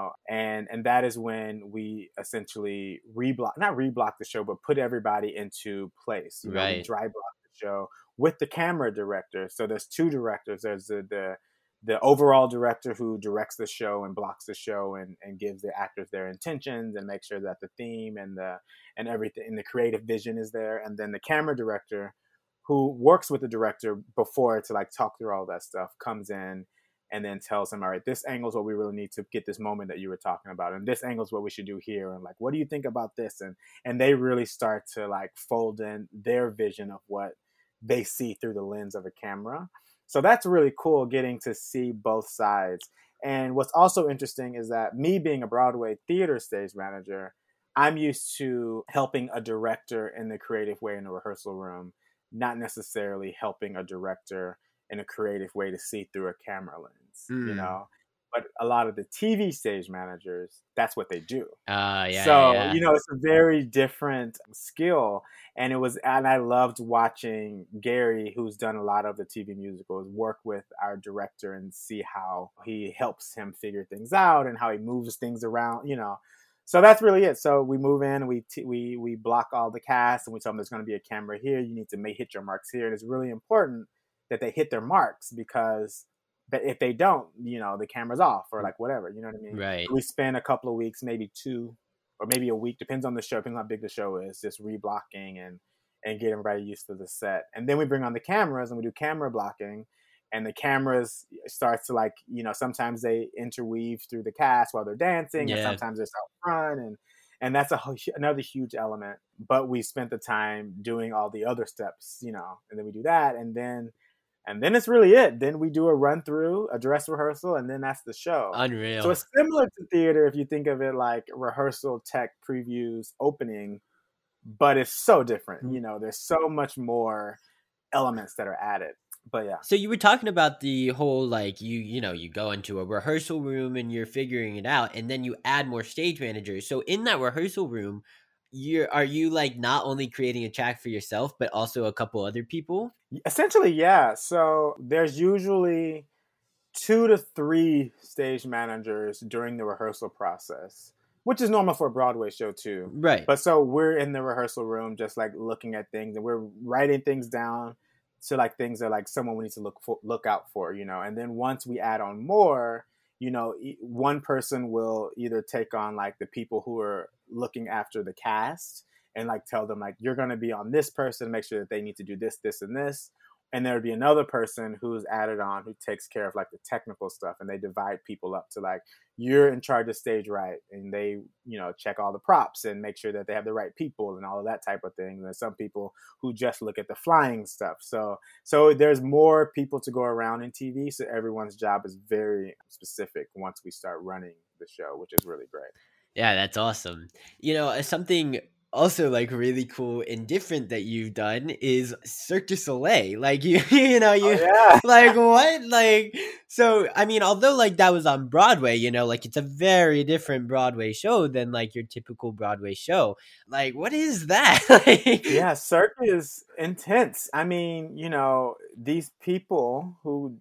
and that is when we essentially not reblock the show, but put everybody into place. We dry block the show with the camera director. So there's 2 directors. There's the overall director who directs the show and blocks the show and gives the actors their intentions and makes sure that the theme and everything and the creative vision is there. And then the camera director who works with the director before to like talk through all that stuff comes in and then tells him, all right, this angle is what we really need to get this moment that you were talking about. And this angle is what we should do here. And like, what do you think about this? And they really start to like fold in their vision of what they see through the lens of a camera. So that's really cool getting to see both sides. And what's also interesting is that me being a Broadway theater stage manager, I'm used to helping a director in the creative way in the rehearsal room, not necessarily helping a director in a creative way to see through a camera lens, But a lot of the TV stage managers, that's what they do. It's a very different skill. And I loved watching Gary, who's done a lot of the TV musicals, work with our director and see how he helps him figure things out and how he moves things around, So that's really it. So we move in, we block all the cast and we tell them there's going to be a camera here. You need to hit your marks here. And it's really important that they hit their marks because if they don't, the camera's off or like whatever, you know what I mean? Right. We spend a couple of weeks, maybe 2 or maybe a week, depends on the show, depends on how big the show is, just reblocking and get everybody used to the set. And then we bring on the cameras and we do camera blocking, and the cameras starts to like, sometimes they interweave through the cast while they're dancing, and sometimes they're out front, and that's another huge element. But we spent the time doing all the other steps, and then we do that, and then it's really it. Then we do a run through, a dress rehearsal, and then that's the show. Unreal. So it's similar to theater if you think of it like rehearsal, tech, previews, opening, but it's so different. There's so much more elements that are added. But yeah. So you were talking about the whole like you go into a rehearsal room and you're figuring it out, and then you add more stage managers. So in that rehearsal room, are you like not only creating a track for yourself but also a couple other people? Essentially, yeah. So there's usually 2 to 3 stage managers during the rehearsal process, which is normal for a Broadway show too. Right. But so we're in the rehearsal room just like looking at things, and we're writing things down to like things that like someone we need to look out for, and then once we add on more, one person will either take on like the people who are looking after the cast and like tell them like, you're going to be on this person, make sure that they need to do this, this, and this. And there would be another person who's added on who takes care of like the technical stuff, and they divide people up to like, you're in charge of stage right, and they check all the props and make sure that they have the right people and all of that type of thing. And there's some people who just look at the flying stuff. So there's more people to go around in TV, so everyone's job is very specific once we start running the show, which is really great. Yeah, that's awesome. Something also like really cool and different that you've done is Cirque du Soleil. Like you yeah. like what? Like, so, I mean, although like that was on Broadway, like it's a very different Broadway show than like your typical Broadway show. Like, what is that? Yeah, Cirque is intense. I mean, these people who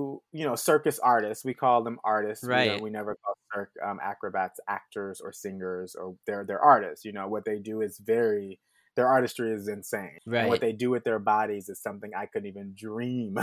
circus artists, we call them artists, right? We never call cirque acrobats actors or singers, or they're artists. What they do is their artistry is insane, right? And what they do with their bodies is something I couldn't even dream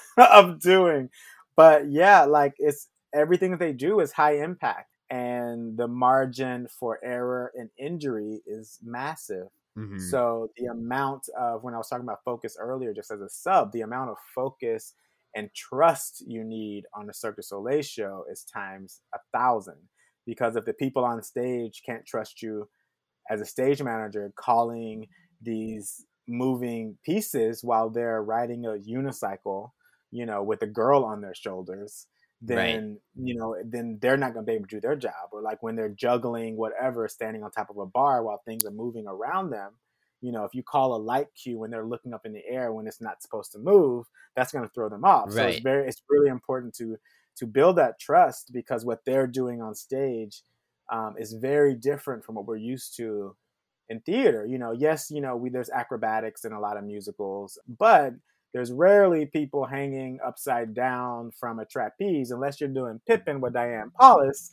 of doing. But yeah, like it's everything that they do is high impact, and the margin for error and injury is massive. Mm-hmm. So the amount of, when I was talking about focus earlier, just as a sub, the amount of focus and trust you need on the Cirque du Soleil show is times 1,000. Because if the people on stage can't trust you as a stage manager calling these moving pieces while they're riding a unicycle, with a girl on their shoulders, then, then they're not going to be able to do their job. Or like when they're juggling whatever, standing on top of a bar while things are moving around them, if you call a light cue when they're looking up in the air when it's not supposed to move, that's going to throw them off. Right. So it's really important to build that trust, because what they're doing on stage is very different from what we're used to in theater. Yes, there's acrobatics in a lot of musicals, but there's rarely people hanging upside down from a trapeze unless you're doing Pippin with Diane Paulus.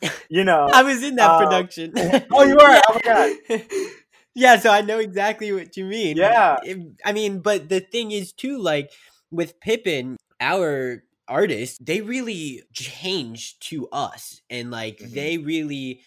I was in that production. Oh, you were? Yeah. Oh my God. Yeah, so I know exactly what you mean. Yeah. I mean, but the thing is too, like with Pippin, our artists, they really changed to us, and like they really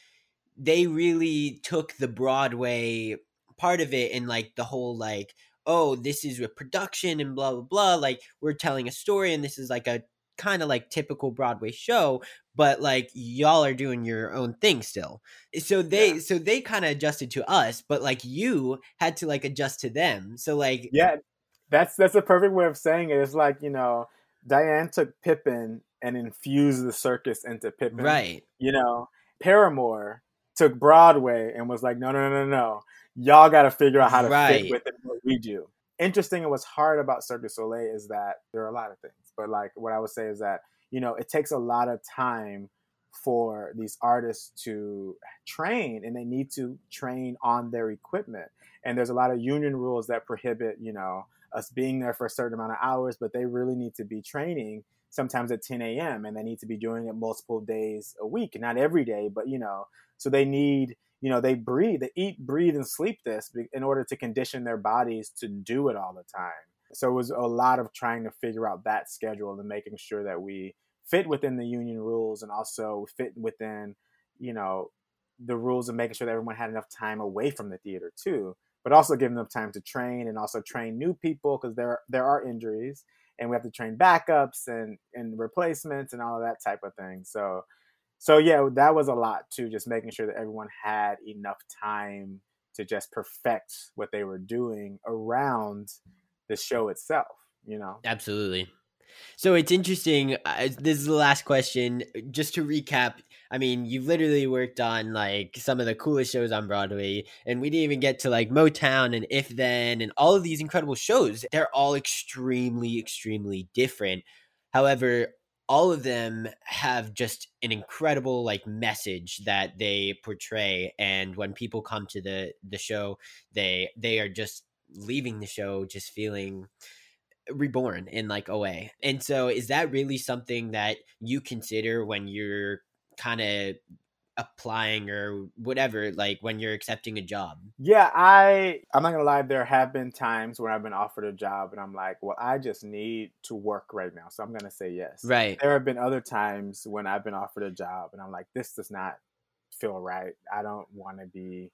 took the Broadway part of it, and like the whole like, oh, this is a production and blah blah blah, like we're telling a story, and this is like a kind of like typical Broadway show, but like y'all are doing your own thing still. So they kind of adjusted to us, but like you had to like adjust to them. So like, yeah, that's a perfect way of saying it. It's like, Diane took Pippin and infused the circus into Pippin. Right. Paramore took Broadway and was like, no. Y'all got to figure out how to fit with it, what we do. Interesting, and what's hard about Cirque du Soleil is that there are a lot of things, but like what I would say is that, it takes a lot of time for these artists to train, and they need to train on their equipment. And there's a lot of union rules that prohibit, us being there for a certain amount of hours, but they really need to be training sometimes at 10 a.m. and they need to be doing it multiple days a week, not every day, but, so they need, they eat, breathe, and sleep this in order to condition their bodies to do it all the time. So it was a lot of trying to figure out that schedule and making sure that we fit within the union rules, and also fit within, the rules of making sure that everyone had enough time away from the theater too, but also giving them time to train, and also train new people, because there are injuries, and we have to train backups and replacements and all of that type of thing. So yeah, that was a lot too, just making sure that everyone had enough time to just perfect what they were doing around the show itself, Absolutely. So it's interesting. This is the last question. Just to recap, I mean, you've literally worked on like some of the coolest shows on Broadway, and we didn't even get to like Motown and If Then and all of these incredible shows. They're all extremely, extremely different. However, all of them have just an incredible like message that they portray, and when people come to the show, they are just leaving the show just feeling reborn in like a way. And so is that really something that you consider when you're kind of applying or whatever, like when you're accepting a job? Yeah, I'm not gonna lie, there have been times when I've been offered a job and I'm like, well, I just need to work right now, so I'm gonna say yes. Right. There have been other times when I've been offered a job and I'm like, this does not feel right. I don't want to be,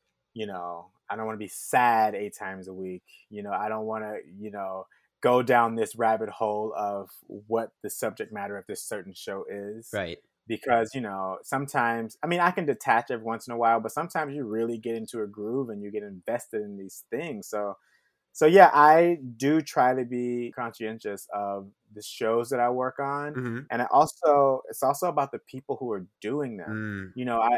I don't want to be sad 8 times a week. I don't want to, go down this rabbit hole of what the subject matter of this certain show is. Right. Because, sometimes, I mean, I can detach every once in a while, but sometimes you really get into a groove and you get invested in these things. So yeah, I do try to be conscientious of the shows that I work on. Mm-hmm. And it's also about the people who are doing them.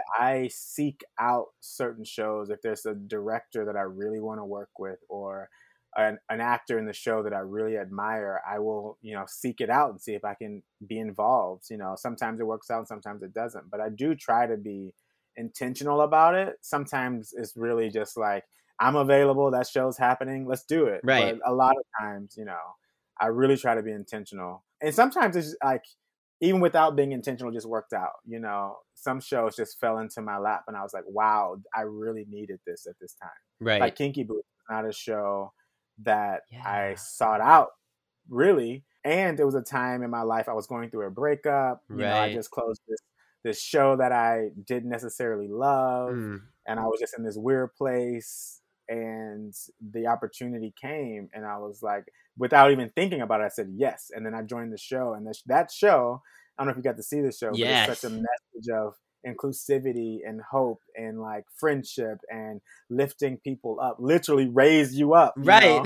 I seek out certain shows. If there's a director that I really want to work with, or an actor in the show that I really admire, I will, seek it out and see if I can be involved. Sometimes it works out, sometimes it doesn't. But I do try to be intentional about it. Sometimes it's really just like, I'm available, that show's happening, let's do it. Right. But a lot of times, I really try to be intentional. And sometimes it's like, even without being intentional, just worked out. Some shows just fell into my lap and I was like, wow, I really needed this at this time. Right. Like Kinky Boots is not a show that I sought out, really. And it was a time in my life I was going through a breakup. I just closed this show that I didn't necessarily love. And I was just in this weird place. And the opportunity came and I was like, without even thinking about it, I said yes. And then I joined the show. And that show, I don't know if you got to see the show, but it's such a message of inclusivity and hope and like friendship and lifting people up, literally raise you up. Right.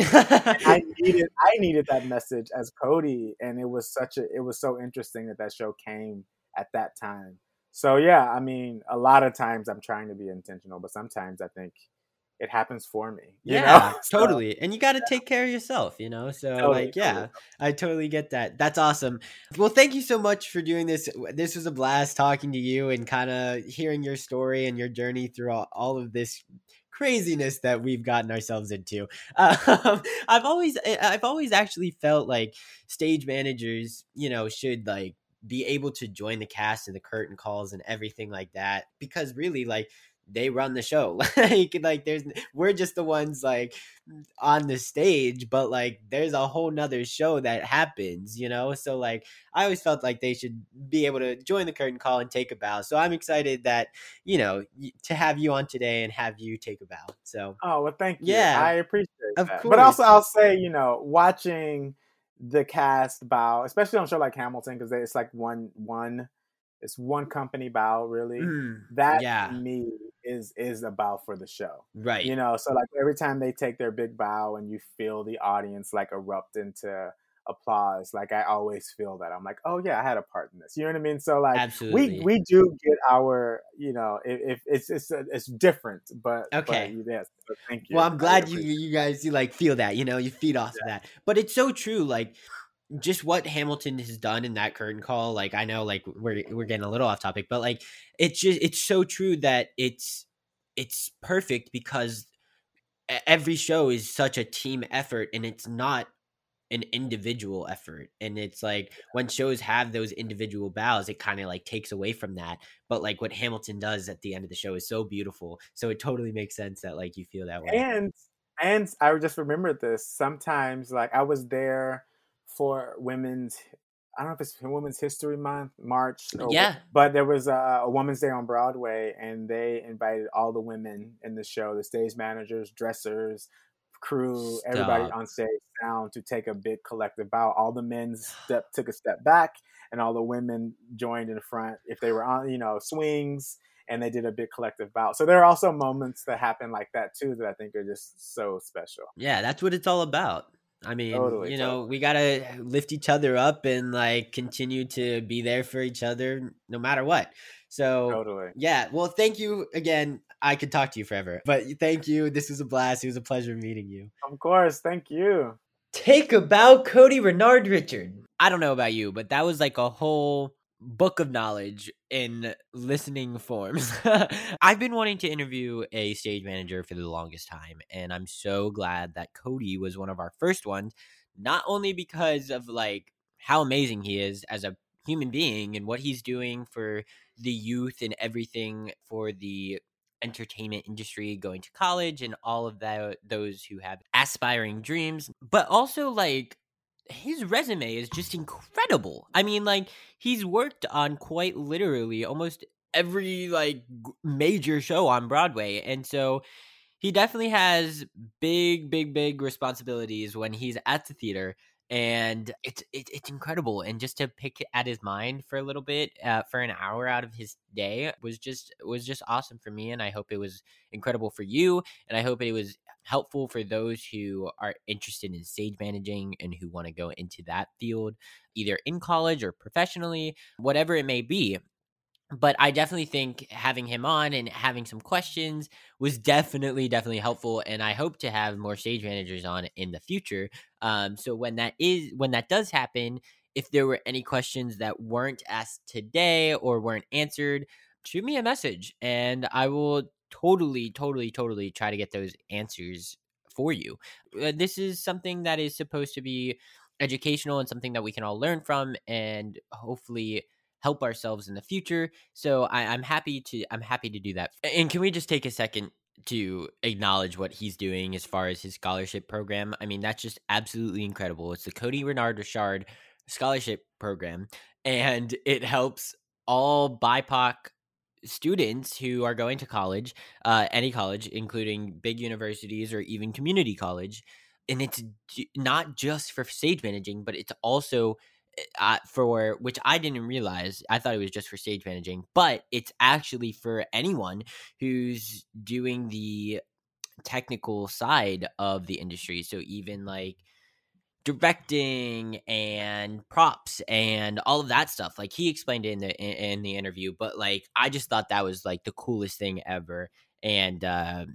I needed that message as Cody. And it was so interesting that show came at that time. So yeah, I mean, a lot of times I'm trying to be intentional, but sometimes I think it happens for me. Totally. And you got to take care of yourself, So totally. I totally get that. That's awesome. Well, thank you so much for doing this. This was a blast talking to you and kind of hearing your story and your journey through all of this craziness that we've gotten ourselves into. I've always actually felt like stage managers, should like be able to join the cast and the curtain calls and everything like that, because really like they run the show. We're just the ones like on the stage, but like there's a whole nother show that happens, so like I always felt like they should be able to join the curtain call and take a bow. So I'm excited that to have you on today and have you take a bow. So well, thank you. I appreciate of that. course. But also I'll say, watching the cast bow, especially on a show like Hamilton, because it's like one company bow, really. To me is a bow for the show, right? So like every time they take their big bow and you feel the audience like erupt into applause, like I always feel that I'm like, oh yeah, I had a part in this. You know what I mean? So like, absolutely, we do get our, if it's different, but okay, but yes. So thank you. Well, I'm glad you guys like feel that, you feed off of that. But it's so true, like just what Hamilton has done in that curtain call. Like I know, like we're getting a little off topic, but like it's so true that it's perfect because every show is such a team effort and it's not an individual effort. And it's like when shows have those individual bows, it kind of like takes away from that. But like what Hamilton does at the end of the show is so beautiful. So it totally makes sense that like you feel that way. And I just remembered this. Sometimes like I was there for Women's History Month, March. But there was a Women's Day on Broadway, and they invited all the women in the show, the stage managers, dressers, crew, everybody on stage, sound, to take a big collective bow. All the men took a step back, and all the women joined in front if they were on, swings, and they did a big collective bow. So there are also moments that happen like that too that I think are just so special. Yeah, that's what it's all about. I mean, Totally, we gotta lift each other up and like continue to be there for each other no matter what. So Totally. yeah, well, thank you again. I could talk to you forever, but thank you. This was a blast. It was a pleasure meeting you. Of course. Thank you. Take about Cody Renard Richard. I don't know about you, but that was like a whole book of knowledge in listening forms. I've been wanting to interview a stage manager for the longest time, and I'm so glad that Cody was one of our first ones, not only because of like how amazing he is as a human being and what he's doing for the youth and everything for the entertainment industry, going to college and all of that, those who have aspiring dreams, but also like his resume is just incredible. I mean, like, he's worked on quite literally almost every like major show on Broadway, and so he definitely has big responsibilities when he's at the theater, and it's incredible. And just to pick at his mind for a little bit, for an hour out of his day was just awesome for me, and I hope it was incredible for you, and I hope it was helpful for those who are interested in stage managing and who want to go into that field, either in college or professionally, whatever it may be. But I definitely think having him on and having some questions was definitely helpful, and I hope to have more stage managers on in the future. So when that does happen, if there were any questions that weren't asked today or weren't answered, shoot me a message, and I will totally try to get those answers for you. This is something that is supposed to be educational and something that we can all learn from, and hopefully help ourselves in the future. So I'm happy to do that. And can we just take a second to acknowledge what he's doing as far as his scholarship program? I mean, that's just absolutely incredible. It's the Cody Renard Richard Scholarship Program, and it helps all BIPOC students who are going to college, any college, including big universities or even community college. And it's not just for stage managing, but it's also for, which I didn't realize. I thought it was just for stage managing, but it's actually for anyone who's doing the technical side of the industry. So even like directing and props and all of that stuff, like he explained it in the interview, but like I just thought that was like the coolest thing ever. And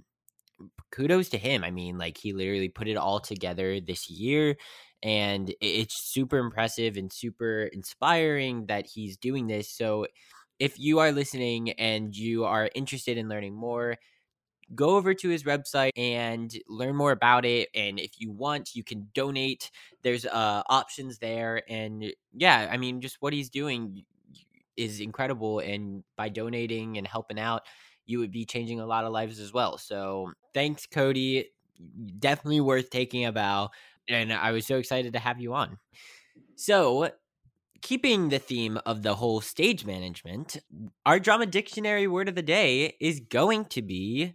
kudos to him. I mean, like, he literally put it all together this year, and it's super impressive and super inspiring that he's doing this. So if you are listening and you are interested in learning more, go over to his website and learn more about it. And if you want, you can donate. There's options there. And yeah, I mean, just what he's doing is incredible. And by donating and helping out, you would be changing a lot of lives as well. So thanks, Cody. Definitely worth taking a bow. And I was so excited to have you on. So, keeping the theme of the whole stage management, our drama dictionary word of the day is going to be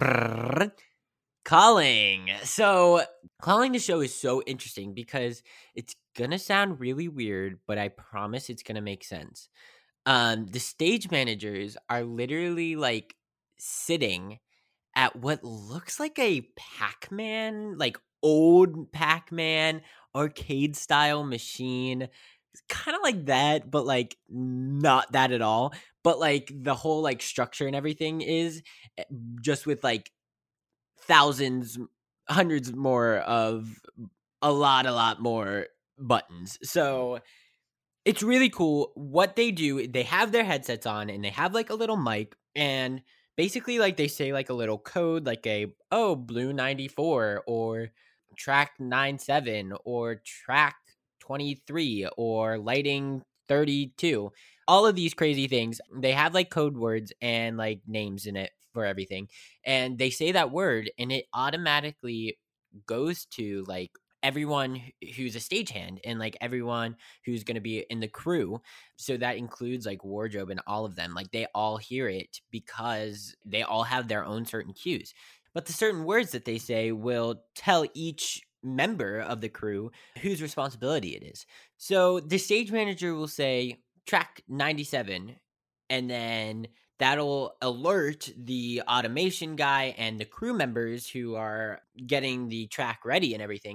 calling. So, calling the show is so interesting because it's going to sound really weird, but I promise it's going to make sense. The stage managers are literally like sitting at what looks like a Pac-Man, like old Pac-Man arcade style machine. It's kind of like that, but like not that at all. But like the whole like structure and everything is just with like thousands, hundreds more of a lot more buttons. So it's really cool what they do. They have their headsets on and they have like a little mic, and basically like they say like a little code, like blue 94 or track 97 or track 23 or lighting 32. All of these crazy things. They have like code words and like names in it for everything. And they say that word and it automatically goes to like everyone who's a stagehand and like everyone who's going to be in the crew. So that includes like wardrobe and all of them. Like they all hear it because they all have their own certain cues. But the certain words that they say will tell each member of the crew whose responsibility it is. So the stage manager will say track 97, and then that'll alert the automation guy and the crew members who are getting the track ready and everything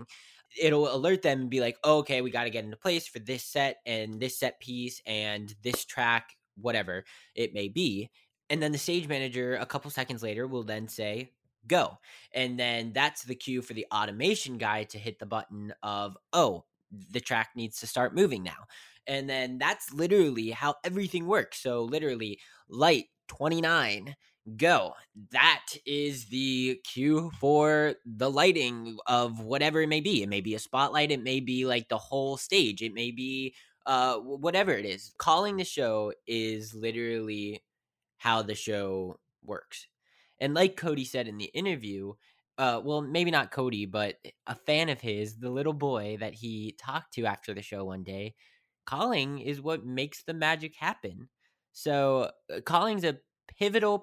it'll alert them and be like, oh, okay, we got to get into place for this set and this set piece and this track, whatever it may be. And then the stage manager a couple seconds later will then say, go. And then that's the cue for the automation guy to hit the button of, oh, the track needs to start moving now. And then that's literally how everything works. So literally light 29, go. That is the cue for the lighting of whatever it may be. It may be a spotlight. It may be like the whole stage. It may be whatever it is. Calling the show is literally how the show works. And like Cody said in the interview, well, maybe not Cody, but a fan of his, the little boy that he talked to after the show one day, calling is what makes the magic happen. So calling's a pivotal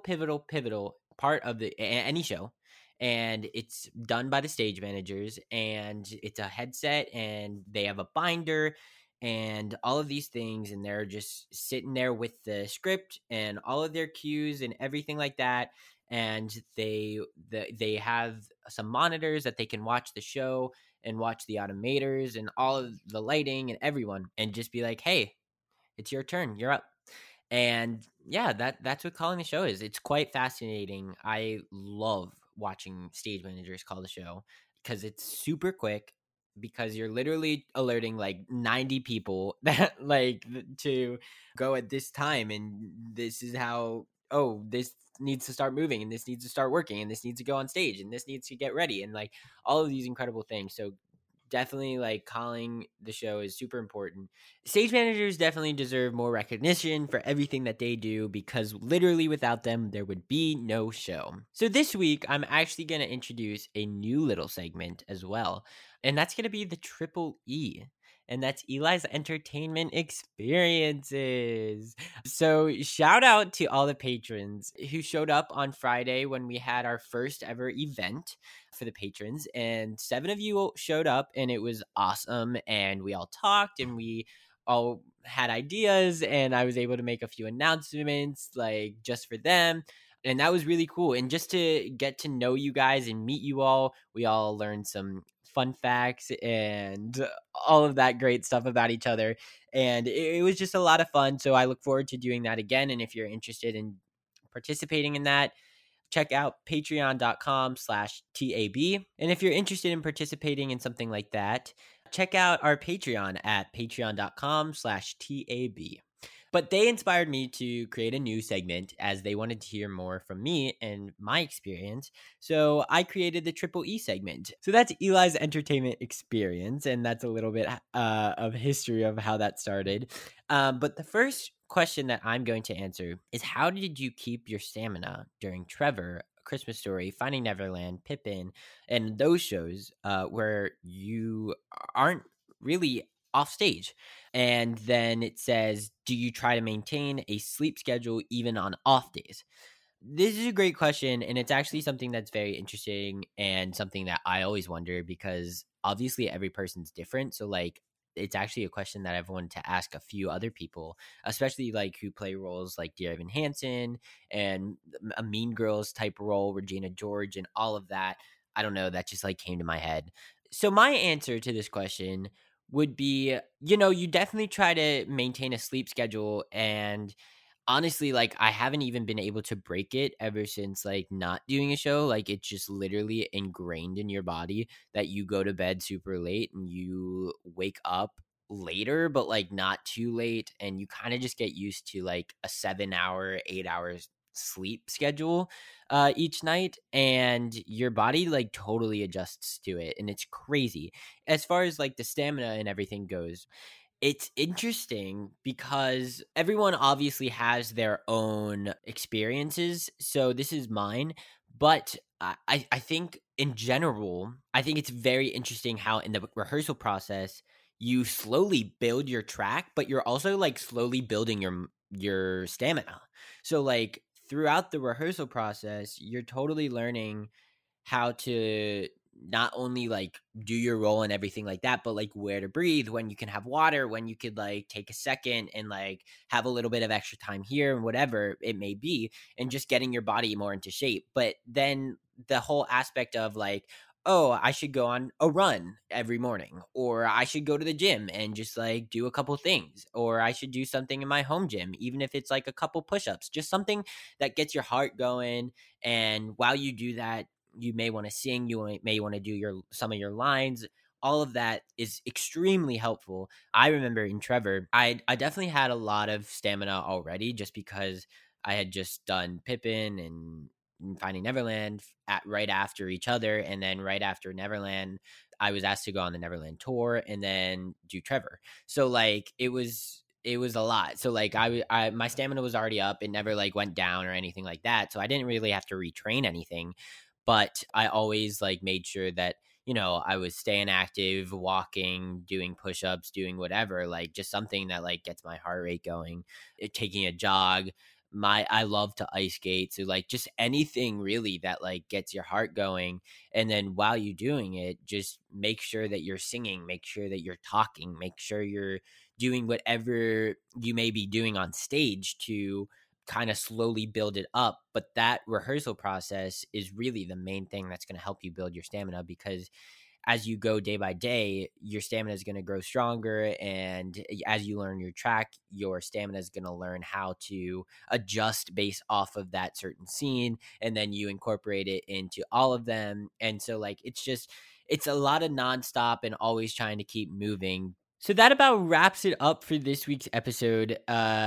part of any show, and it's done by the stage managers, and it's a headset, and they have a binder and all of these things, and they're just sitting there with the script and all of their cues and everything like that. And they have some monitors that they can watch the show and watch the automators and all of the lighting and everyone, and just be like, hey, it's your turn, you're up. And yeah, that's what calling the show is. It's quite fascinating. I love watching stage managers call the show because it's super quick, because you're literally alerting like 90 people that like to go at this time, and this is how, oh, this needs to start moving, and this needs to start working, and this needs to go on stage, and this needs to get ready, and like all of these incredible things. So definitely like calling the show is super important. Stage managers definitely deserve more recognition for everything that they do, because literally without them, there would be no show. So this week, I'm actually going to introduce a new little segment as well, and that's going to be the Triple E. And that's Eli's Entertainment Experiences. So shout out to all the patrons who showed up on Friday when we had our first ever event for the patrons. And 7 of you showed up, and it was awesome. And we all talked, and we all had ideas, and I was able to make a few announcements like just for them. And that was really cool. And just to get to know you guys and meet you all, we all learned some fun facts and all of that great stuff about each other. And it was just a lot of fun. So I look forward to doing that again. And if you're interested in participating in that, check out patreon.com/TAB. And if you're interested in participating in something like that, check out our Patreon at patreon.com/TAB. But they inspired me to create a new segment as they wanted to hear more from me and my experience. So I created the Triple E segment. So that's Eli's Entertainment Experience, and that's a little bit of history of how that started. But the first question that I'm going to answer is, how did you keep your stamina during Trevor, Christmas Story, Finding Neverland, Pippin, and those shows where you aren't really off stage? And then it says, do you try to maintain a sleep schedule even on off days? This is a great question, and it's actually something that's very interesting and something that I always wonder, because obviously every person's different. So like, it's actually a question that I've wanted to ask a few other people, especially like who play roles like Dear Evan Hansen and a Mean Girls type role, Regina George, and all of that. I don't know, that just like came to my head. So my answer to this question would be, you definitely try to maintain a sleep schedule. And honestly, like, I haven't even been able to break it ever since like not doing a show. Like, it's just literally ingrained in your body that you go to bed super late and you wake up later, but like not too late. And you kind of just get used to like a 7-hour, 8 hours sleep schedule each night, and your body like totally adjusts to it, and it's crazy. As far as like the stamina and everything goes, it's interesting because everyone obviously has their own experiences. So this is mine, but I think in general, I think it's very interesting how in the rehearsal process you slowly build your track, but you're also like slowly building your stamina. So like throughout the rehearsal process, you're totally learning how to not only like do your role and everything like that, but like where to breathe, when you can have water, when you could like take a second and like have a little bit of extra time here and whatever it may be, and just getting your body more into shape. But then the whole aspect of like, oh, I should go on a run every morning, or I should go to the gym and just like do a couple things, or I should do something in my home gym, even if it's like a couple push-ups, just something that gets your heart going. And while you do that, you may want to sing, you may want to do some of your lines. All of that is extremely helpful. I remember in Trevor, I definitely had a lot of stamina already, just because I had just done Pippin and Finding Neverland right after each other. And then right after Neverland, I was asked to go on the Neverland tour and then do Trevor. So like it was a lot. So like I my stamina was already up. It never like went down or anything like that. So I didn't really have to retrain anything, but I always like made sure that, you know, I was staying active, walking, doing push-ups, doing whatever, like just something that like gets my heart rate going, taking a jog. I love to ice skate. So like just anything really that like gets your heart going. And then while you're doing it, just make sure that you're singing, make sure that you're talking, make sure you're doing whatever you may be doing on stage to kind of slowly build it up. But that rehearsal process is really the main thing that's going to help you build your stamina, because as you go day by day, your stamina is going to grow stronger. And as you learn your track, your stamina is going to learn how to adjust based off of that certain scene. And then you incorporate it into all of them. And so like, it's a lot of nonstop and always trying to keep moving. So that about wraps it up for this week's episode.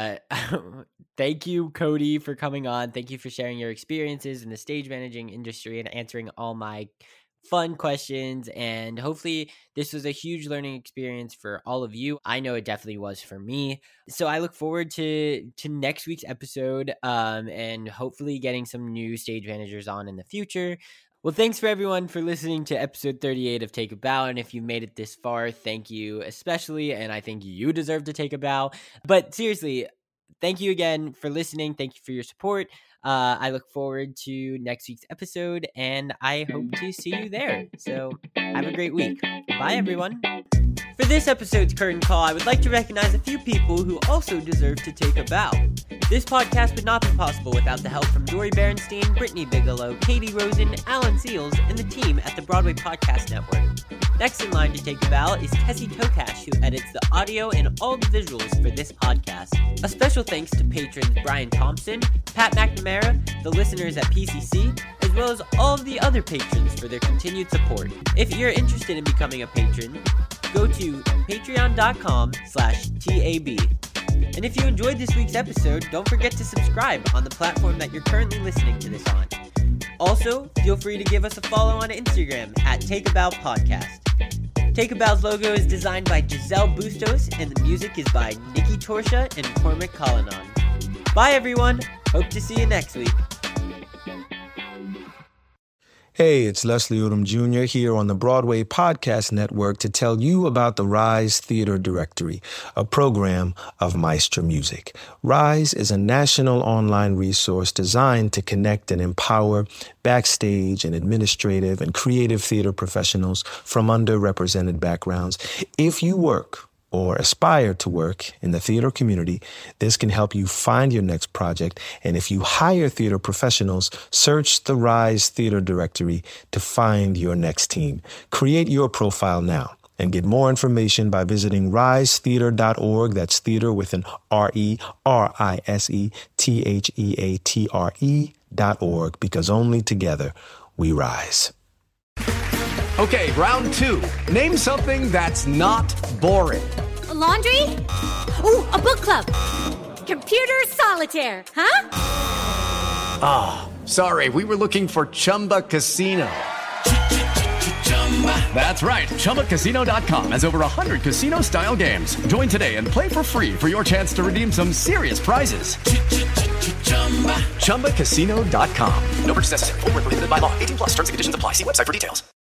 Thank you, Cody, for coming on. Thank you for sharing your experiences in the stage managing industry and answering all my fun questions. And hopefully this was a huge learning experience for all of you. I know it definitely was for me. So I look forward to next week's episode, and hopefully getting some new stage managers on in the future. Well, thanks for everyone for listening to episode 38 of Take a Bow. And if you made it this far, thank you especially. And I think you deserve to take a bow. But seriously, thank you again for listening. Thank you for your support. I look forward to next week's episode, and I hope to see you there. So have a great week. Bye, everyone. For this episode's curtain call, I would like to recognize a few people who also deserve to take a bow. This podcast would not be possible without the help from Dory Berenstein, Brittany Bigelow, Katie Rosen, Alan Seals, and the team at the Broadway Podcast Network. Next in line to take a bow is Tessie Tokash, who edits the audio and all the visuals for this podcast. A special thanks to patrons Brian Thompson, Pat McNamara, the listeners at PCC, as well as all of the other patrons for their continued support. If you're interested in becoming a patron, go to patreon.com/TAB. And if you enjoyed this week's episode, don't forget to subscribe on the platform that you're currently listening to this on. Also, feel free to give us a follow on Instagram at Take a Bow Podcast. Take a Bow's logo is designed by Giselle Bustos, and the music is by Nikki Torsha and Cormac Collinon. Bye, everyone. Hope to see you next week. Hey, it's Leslie Odom Jr. here on the Broadway Podcast Network to tell you about the Rise Theater Directory, a program of Maestro Music. Rise is a national online resource designed to connect and empower backstage and administrative and creative theater professionals from underrepresented backgrounds. If you work or aspire to work in the theater community, this can help you find your next project. And if you hire theater professionals, search the Rise Theater Directory to find your next team. Create your profile now and get more information by visiting risetheater.org. That's theater with an RERISETHEATRE.org, because only together we rise. Okay, round two. Name something that's not boring. A laundry? Ooh, a book club. Computer solitaire, huh? Ah, oh, sorry, we were looking for Chumba Casino. That's right, ChumbaCasino.com has over 100 casino-style games. Join today and play for free for your chance to redeem some serious prizes. ChumbaCasino.com. No purchase necessary. Void where prohibited by law. 18+ terms and conditions apply. See website for details.